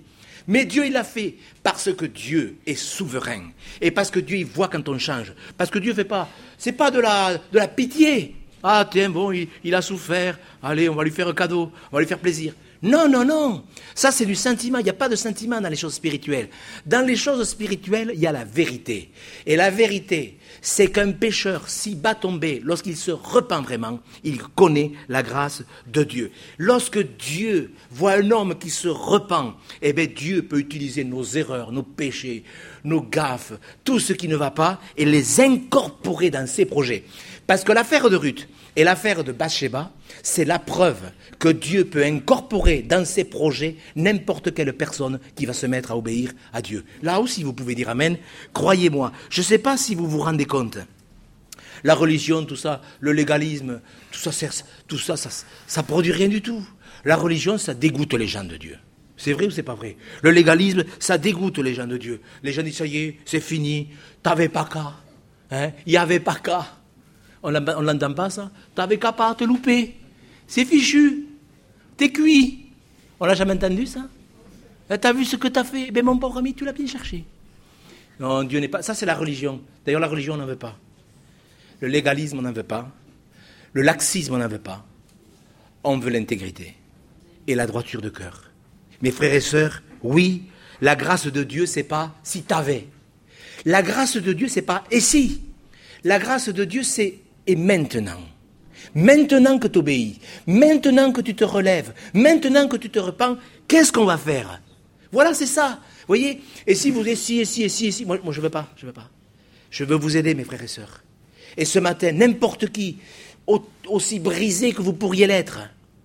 S1: Mais Dieu, il l'a fait parce que Dieu est souverain. Et parce que Dieu, il voit quand on change. Parce que Dieu fait pas, c'est pas de la, de la pitié. Ah, tiens, bon, il, il a souffert. Allez, on va lui faire un cadeau. On va lui faire plaisir. Non, non, non. Ça, c'est du sentiment. Il n'y a pas de sentiment dans les choses spirituelles. Dans les choses spirituelles, il y a la vérité. Et la vérité, c'est qu'un pécheur, si bas tombé, lorsqu'il se repent vraiment, il connaît la grâce de Dieu. Lorsque Dieu voit un homme qui se repent, eh bien, Dieu peut utiliser nos erreurs, nos péchés, nos gaffes, tout ce qui ne va pas, et les incorporer dans ses projets. Parce que l'affaire de Ruth et l'affaire de Bathsheba, c'est la preuve que Dieu peut incorporer dans ses projets n'importe quelle personne qui va se mettre à obéir à Dieu. Là aussi, vous pouvez dire Amen. Croyez-moi, je ne sais pas si vous vous rendez compte. La religion, tout ça, le légalisme, tout ça, tout ça, ça, ça produit rien du tout. La religion, ça dégoûte les gens de Dieu. C'est vrai ou c'est pas vrai? Le légalisme, ça dégoûte les gens de Dieu. Les gens disent, ça y est, c'est fini, t'avais pas qu'à, hein, il n'y avait pas qu'à. On ne l'entend pas, ça? T'avais qu'à pas te louper. C'est fichu. T'es cuit. On l'a jamais entendu, ça? T'as vu ce que t'as fait? Ben, mon pauvre ami, tu l'as bien cherché. Non, Dieu n'est pas... Ça, c'est la religion. D'ailleurs, la religion, on n'en veut pas. Le légalisme, on n'en veut pas. Le laxisme, on n'en veut pas. On veut l'intégrité et la droiture de cœur. Mes frères et sœurs, oui, la grâce de Dieu, c'est pas si t'avais. La grâce de Dieu, c'est pas et si. La grâce de Dieu, c'est et maintenant. Maintenant que tu obéis, maintenant que tu te relèves, maintenant que tu te repens, qu'est-ce qu'on va faire? Voilà, c'est ça. Vous voyez? Et si vous êtes si, et si, et si, et si, moi, moi je ne veux pas, je veux pas. Je veux vous aider, mes frères et sœurs. Et ce matin, n'importe qui, au, aussi brisé que vous pourriez l'être,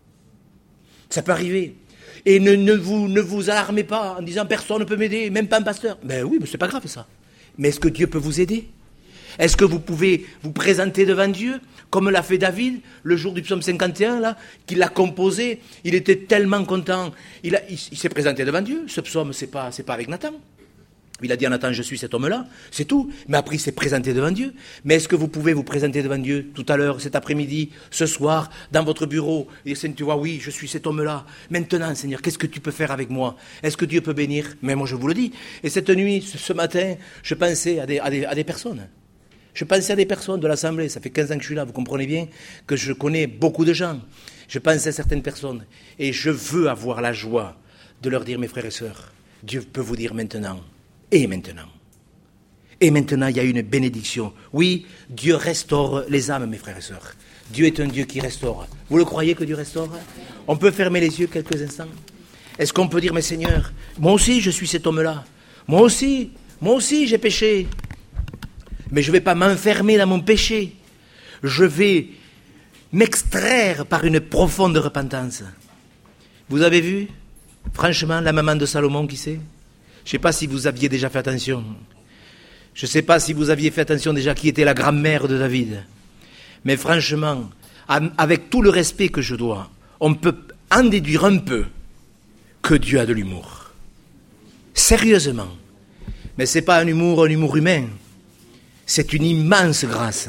S1: ça peut arriver. Et ne, ne, vous, ne vous alarmez pas en disant personne ne peut m'aider, même pas un pasteur. Ben oui, mais c'est pas grave ça. Mais est-ce que Dieu peut vous aider? Est-ce que vous pouvez vous présenter devant Dieu, comme l'a fait David, le jour du psaume cinquante et un, là, qu'il l'a composé, il était tellement content, il, a, il, il s'est présenté devant Dieu, ce psaume, c'est pas, c'est pas avec Nathan. Il a dit à Nathan, je suis cet homme-là, c'est tout. Mais après, il s'est présenté devant Dieu. Mais est-ce que vous pouvez vous présenter devant Dieu tout à l'heure, cet après-midi, ce soir, dans votre bureau, et tu vois, oui, je suis cet homme-là. Maintenant, Seigneur, qu'est-ce que tu peux faire avec moi? Est-ce que Dieu peut bénir? Mais moi, je vous le dis. Et cette nuit, ce, ce matin, je pensais à des, à des, à des personnes. Je pensais à des personnes de l'Assemblée, ça fait quinze ans que je suis là, vous comprenez bien que je connais beaucoup de gens. Je pensais à certaines personnes et je veux avoir la joie de leur dire, mes frères et sœurs, Dieu peut vous dire maintenant, et maintenant. Et maintenant, il y a une bénédiction. Oui, Dieu restaure les âmes, mes frères et sœurs. Dieu est un Dieu qui restaure. Vous le croyez que Dieu restaure? On peut fermer les yeux quelques instants. Est-ce qu'on peut dire, mais Seigneur, moi aussi je suis cet homme-là. Moi aussi, moi aussi j'ai péché. Mais je ne vais pas m'enfermer dans mon péché. Je vais m'extraire par une profonde repentance. Vous avez vu, franchement, la maman de Salomon, qui c'est? Je ne sais pas si vous aviez déjà fait attention. Je ne sais pas si vous aviez fait attention déjà qui était la grand-mère de David. Mais franchement, avec tout le respect que je dois, on peut en déduire un peu que Dieu a de l'humour. Sérieusement. Mais ce n'est pas un humour, un humour humain. C'est une immense grâce.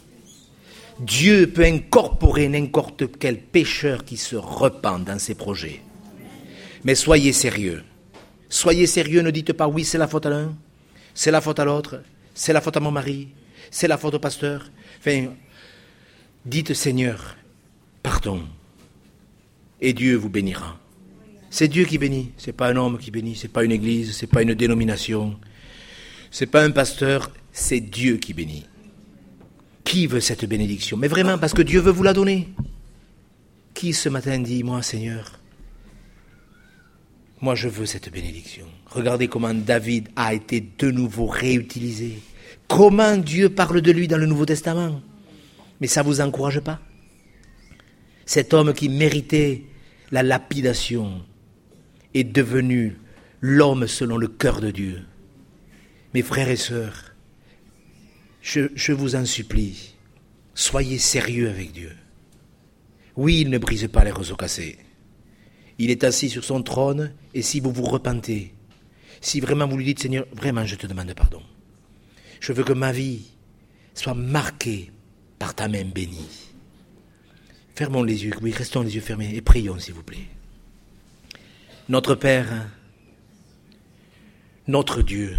S1: Dieu peut incorporer n'importe quel pécheur qui se repent dans ses projets. Mais soyez sérieux. Soyez sérieux, ne dites pas oui, c'est la faute à l'un, c'est la faute à l'autre, c'est la faute à mon mari, c'est la faute au pasteur. Enfin, dites Seigneur, pardon. Et Dieu vous bénira. C'est Dieu qui bénit, ce n'est pas un homme qui bénit, ce n'est pas une église, ce n'est pas une dénomination, ce n'est pas un pasteur. C'est Dieu qui bénit. Qui veut cette bénédiction? Mais vraiment, parce que Dieu veut vous la donner. Qui ce matin dit, moi Seigneur, moi je veux cette bénédiction. Regardez comment David a été de nouveau réutilisé. Comment Dieu parle de lui dans le Nouveau Testament. Mais ça ne vous encourage pas? Cet homme qui méritait la lapidation est devenu l'homme selon le cœur de Dieu. Mes frères et sœurs, Je, je vous en supplie, soyez sérieux avec Dieu. Oui, il ne brise pas les roseaux cassés. Il est assis sur son trône, et si vous vous repentez, si vraiment vous lui dites, Seigneur, vraiment je te demande pardon. Je veux que ma vie soit marquée par ta main bénie. Fermons les yeux, oui, restons les yeux fermés, et prions s'il vous plaît. Notre Père, notre Dieu,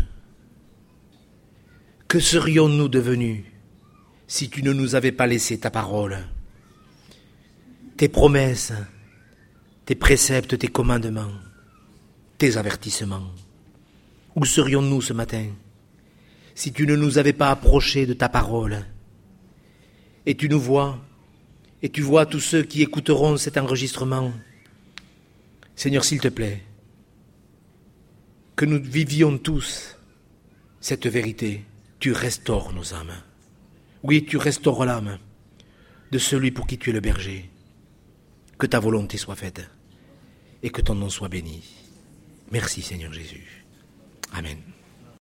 S1: que serions-nous devenus si tu ne nous avais pas laissé ta parole, tes promesses, tes préceptes, tes commandements, tes avertissements? Où serions-nous ce matin si tu ne nous avais pas approchés de ta parole? Et tu nous vois, et tu vois tous ceux qui écouteront cet enregistrement. Seigneur, s'il te plaît, que nous vivions tous cette vérité. Tu restaures nos âmes. Oui, tu restaures l'âme de celui pour qui tu es le berger. Que ta volonté soit faite et que ton nom soit béni. Merci Seigneur Jésus. Amen.